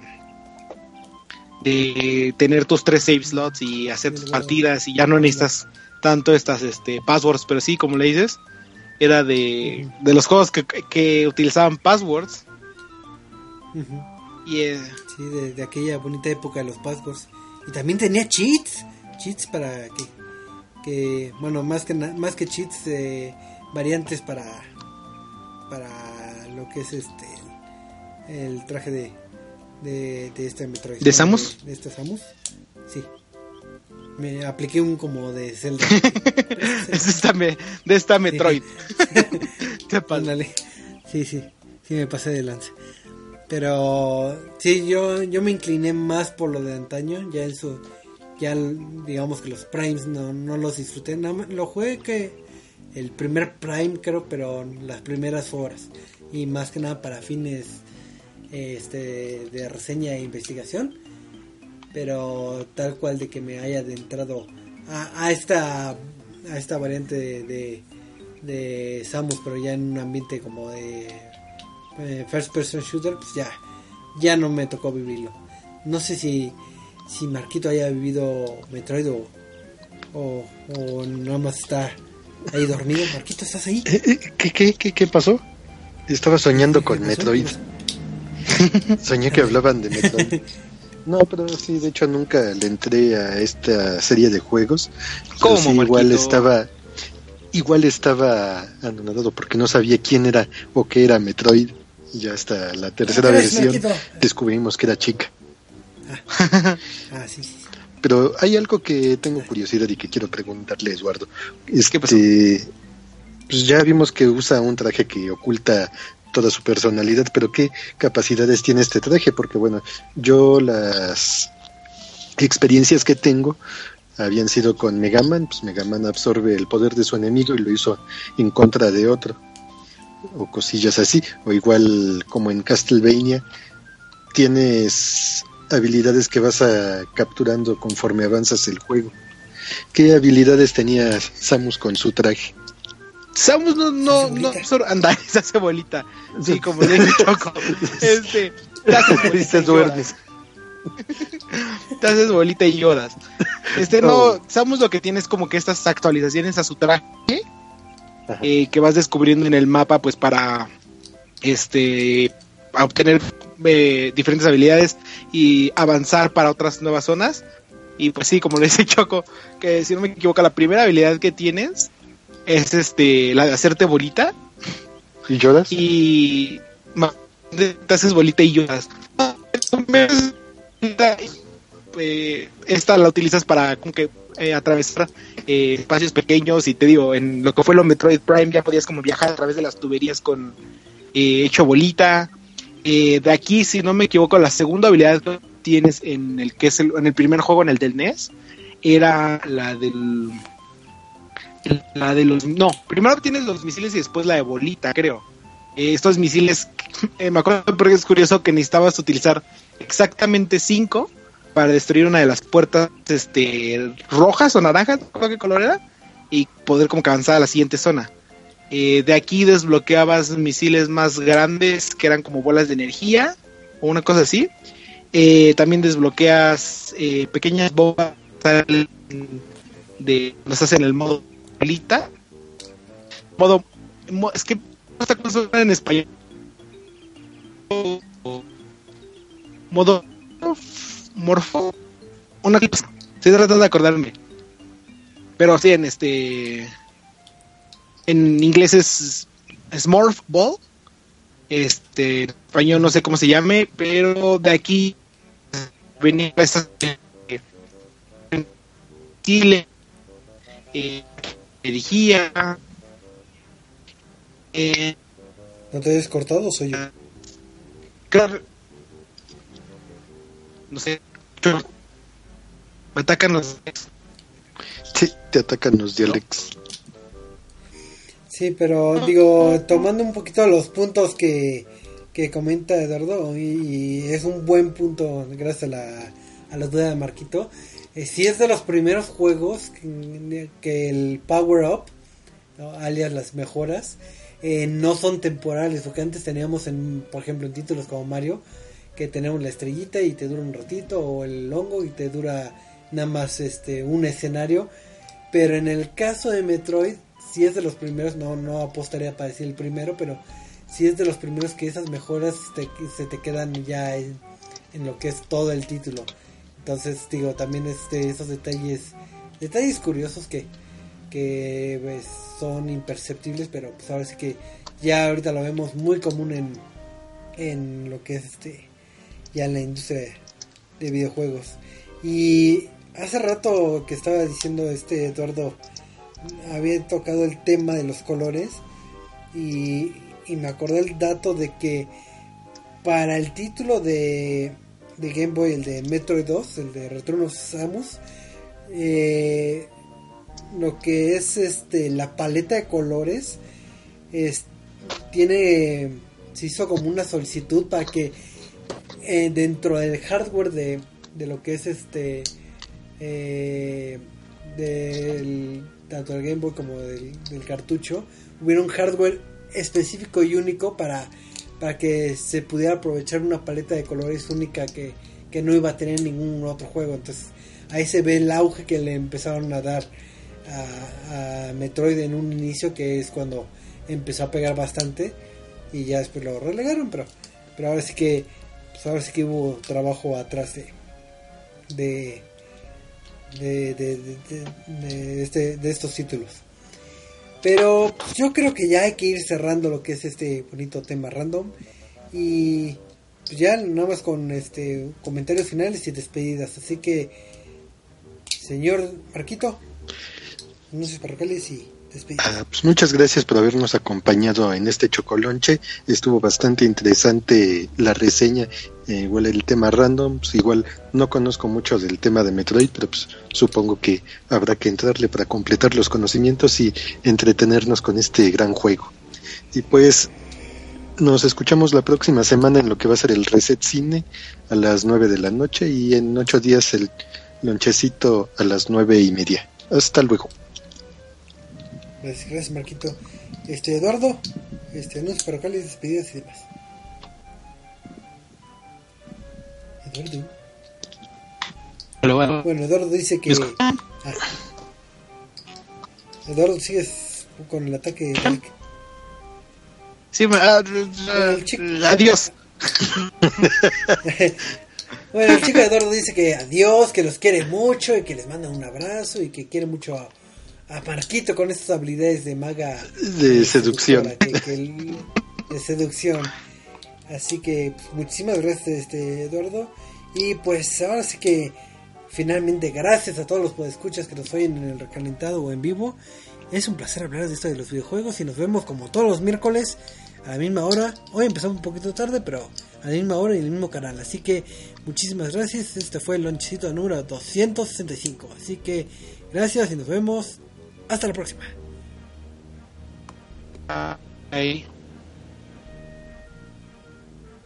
de tener tus tres save slots y hacer tus partidas y ya no necesitas tanto estas este passwords, pero sí, como le dices, era de, de los juegos que, que utilizaban passwords. Uh-huh. Y eh, sí, de, de aquella bonita época de los passwords. Y también tenía cheats, cheats para que, que bueno, más que más que cheats, eh, variantes para para lo que es este el traje de de, de este Metroid. ¿De Samus? De, de este Samus. Sí. Me apliqué un como de Zelda. es esta me, de esta Metroid. ¿Qué pasa? Sí, sí. Sí me pasé de lanza. Pero sí, yo yo me incliné más por lo de antaño, ya eso ya digamos que los primes no no los disfruté, nada más lo jugué que el primer prime creo, pero las primeras horas y más que nada para fines este de reseña e investigación, pero tal cual de que me haya adentrado a, a esta a esta variante de, de de Samus, pero ya en un ambiente como de eh, first person shooter, pues ya ya no me tocó vivirlo. No sé si si Marquito haya vivido Metroid o o, o nada más está ahí dormido. Marquito, ¿estás ahí? ¿Qué qué qué qué pasó? Estaba soñando con Metroid. Soñé que hablaban de Metroid. No, pero sí, de hecho nunca le entré a esta serie de juegos. ¿Cómo, sí, igual estaba igual estaba anonadado porque no sabía quién era o qué era Metroid. Y ya hasta la tercera Ah, versión Marquito. Descubrimos que era chica. Ah, ah sí, sí. Pero hay algo que tengo curiosidad y que quiero preguntarle a Eduardo. Este, ¿Qué pasó? Pues ya vimos que usa un traje que oculta toda su personalidad, pero ¿qué capacidades tiene este traje? Porque bueno, yo las experiencias que tengo habían sido con Mega Man, pues Mega Man absorbe el poder de su enemigo y lo hizo en contra de otro, o cosillas así, o igual como en Castlevania, tienes habilidades que vas a capturando conforme avanzas el juego. ¿Qué habilidades tenía Samus con su traje? Samus no, no, no, solo anda, se hace bolita. Sí, como le digo, Choco. Este, te haces bolita te y duermes. Te haces bolita y lloras. Este, no, Samus lo que tiene es como que estas actualizaciones a su traje, eh, que vas descubriendo en el mapa, pues para, este, a obtener eh, diferentes habilidades y avanzar para otras nuevas zonas. Y pues sí, como le dice Choco, que si no me equivoco, la primera habilidad que tienes es este la de hacerte bolita. ¿Y lloras? Y te haces bolita y lloras. Eh, esta la utilizas para como que eh, atravesar eh, espacios pequeños, y te digo, en lo que fue lo Metroid Prime ya podías como viajar a través de las tuberías con eh, hecho bolita. Eh, de aquí, si no me equivoco, la segunda habilidad que tienes en el que es el, en el primer juego, en el del N E S, era la del la de los no, primero tienes los misiles y después la de bolita, creo. Eh, estos misiles, eh, me acuerdo porque es curioso que necesitabas utilizar exactamente cinco para destruir una de las puertas este rojas o naranjas, no sé qué color era, y poder como que avanzar a la siguiente zona. Eh, de aquí desbloqueabas misiles más grandes que eran como bolas de energía o una cosa así. Eh, también desbloqueas eh, pequeñas bombas de nos hacen el modo bolita, modo mo, es que esta cosa en español, modo morfo, una cosa, estoy tratando de acordarme, pero sí, en este en inglés es Smurf Ball, este en español no sé cómo se llame, pero de aquí venía esta Chile, eh, energía, eh, ¿No te hayas cortado o soy yo? claro, no sé, me atacan los Sí, te atacan los dialectos. Sí, pero digo, tomando un poquito los puntos que, que comenta Eduardo, y, y es un buen punto gracias a la, a la duda de Marquito. Eh, sí es de los primeros juegos que, que el Power Up, ¿no? Alias las mejoras, eh, no son temporales, porque antes teníamos, en, por ejemplo, en títulos como Mario, que tenemos la estrellita y te dura un ratito, o el hongo y te dura nada más este un escenario. Pero en el caso de Metroid, si es de los primeros, no, no apostaría para decir el primero, pero si es de los primeros que esas mejoras te, se te quedan ya en, en lo que es todo el título. Entonces, digo, también este, esos detalles, detalles curiosos que, que pues, son imperceptibles, pero pues ahora sí que ya ahorita lo vemos muy común en, en lo que es este ya en la industria de videojuegos. Y hace rato que estaba diciendo este Eduardo, había tocado el tema de los colores y, y me acordé el dato de que para el título de, de Game Boy, el de Metroid dos, el de Return of Samus, eh, lo que es este la paleta de colores es, tiene se hizo como una solicitud para que eh, dentro del hardware de, de lo que es este eh, del tanto del Game Boy como del, del cartucho hubiera un hardware específico y único para para que se pudiera aprovechar una paleta de colores única que, que no iba a tener ningún otro juego. Entonces ahí se ve el auge que le empezaron a dar a, a Metroid en un inicio, que es cuando empezó a pegar bastante y ya después lo relegaron, pero pero ahora sí que pues ahora sí que hubo trabajo atrás de de de, de, de, de, de, este, de estos títulos. Pero yo creo que ya hay que ir cerrando lo que es este bonito tema random y pues ya nada más con este comentarios finales y despedidas. Así que, señor Marquito, anuncios parroquiales y despedidas. Ah, pues muchas gracias por habernos acompañado en este chocolonche. Estuvo bastante interesante la reseña, eh, igual el tema random. Pues igual no conozco mucho del tema de Metroid, pero pues supongo que habrá que entrarle para completar los conocimientos y entretenernos con este gran juego. Y pues nos escuchamos la próxima semana en lo que va a ser el Reset Cine a las nueve de la noche y en ocho días el lonchecito a las nueve y media. Hasta luego. Gracias, gracias Marquito. Este Eduardo, este anuncios parroquiales, despedidas y demás. Eduardo. Pero bueno, Bueno, Eduardo dice que ah. Eduardo, sigues con el ataque. sí, uh, uh, el chico... adiós. Bueno, el chico de Eduardo dice que adiós, que los quiere mucho y que les manda un abrazo y que quiere mucho a a Marquito con estas habilidades de maga de seducción que, que el, de seducción. Así que pues, muchísimas gracias este Eduardo, y pues ahora sí que finalmente gracias a todos los podescuchas que nos oyen en el recalentado o en vivo. Es un placer hablar de esto de los videojuegos y nos vemos como todos los miércoles a la misma hora. Hoy empezamos un poquito tarde, pero a la misma hora y en el mismo canal. Así que muchísimas gracias. Este fue el lonchecito número doscientos sesenta y cinco. Así que gracias y nos vemos. Hasta la próxima. Ahí.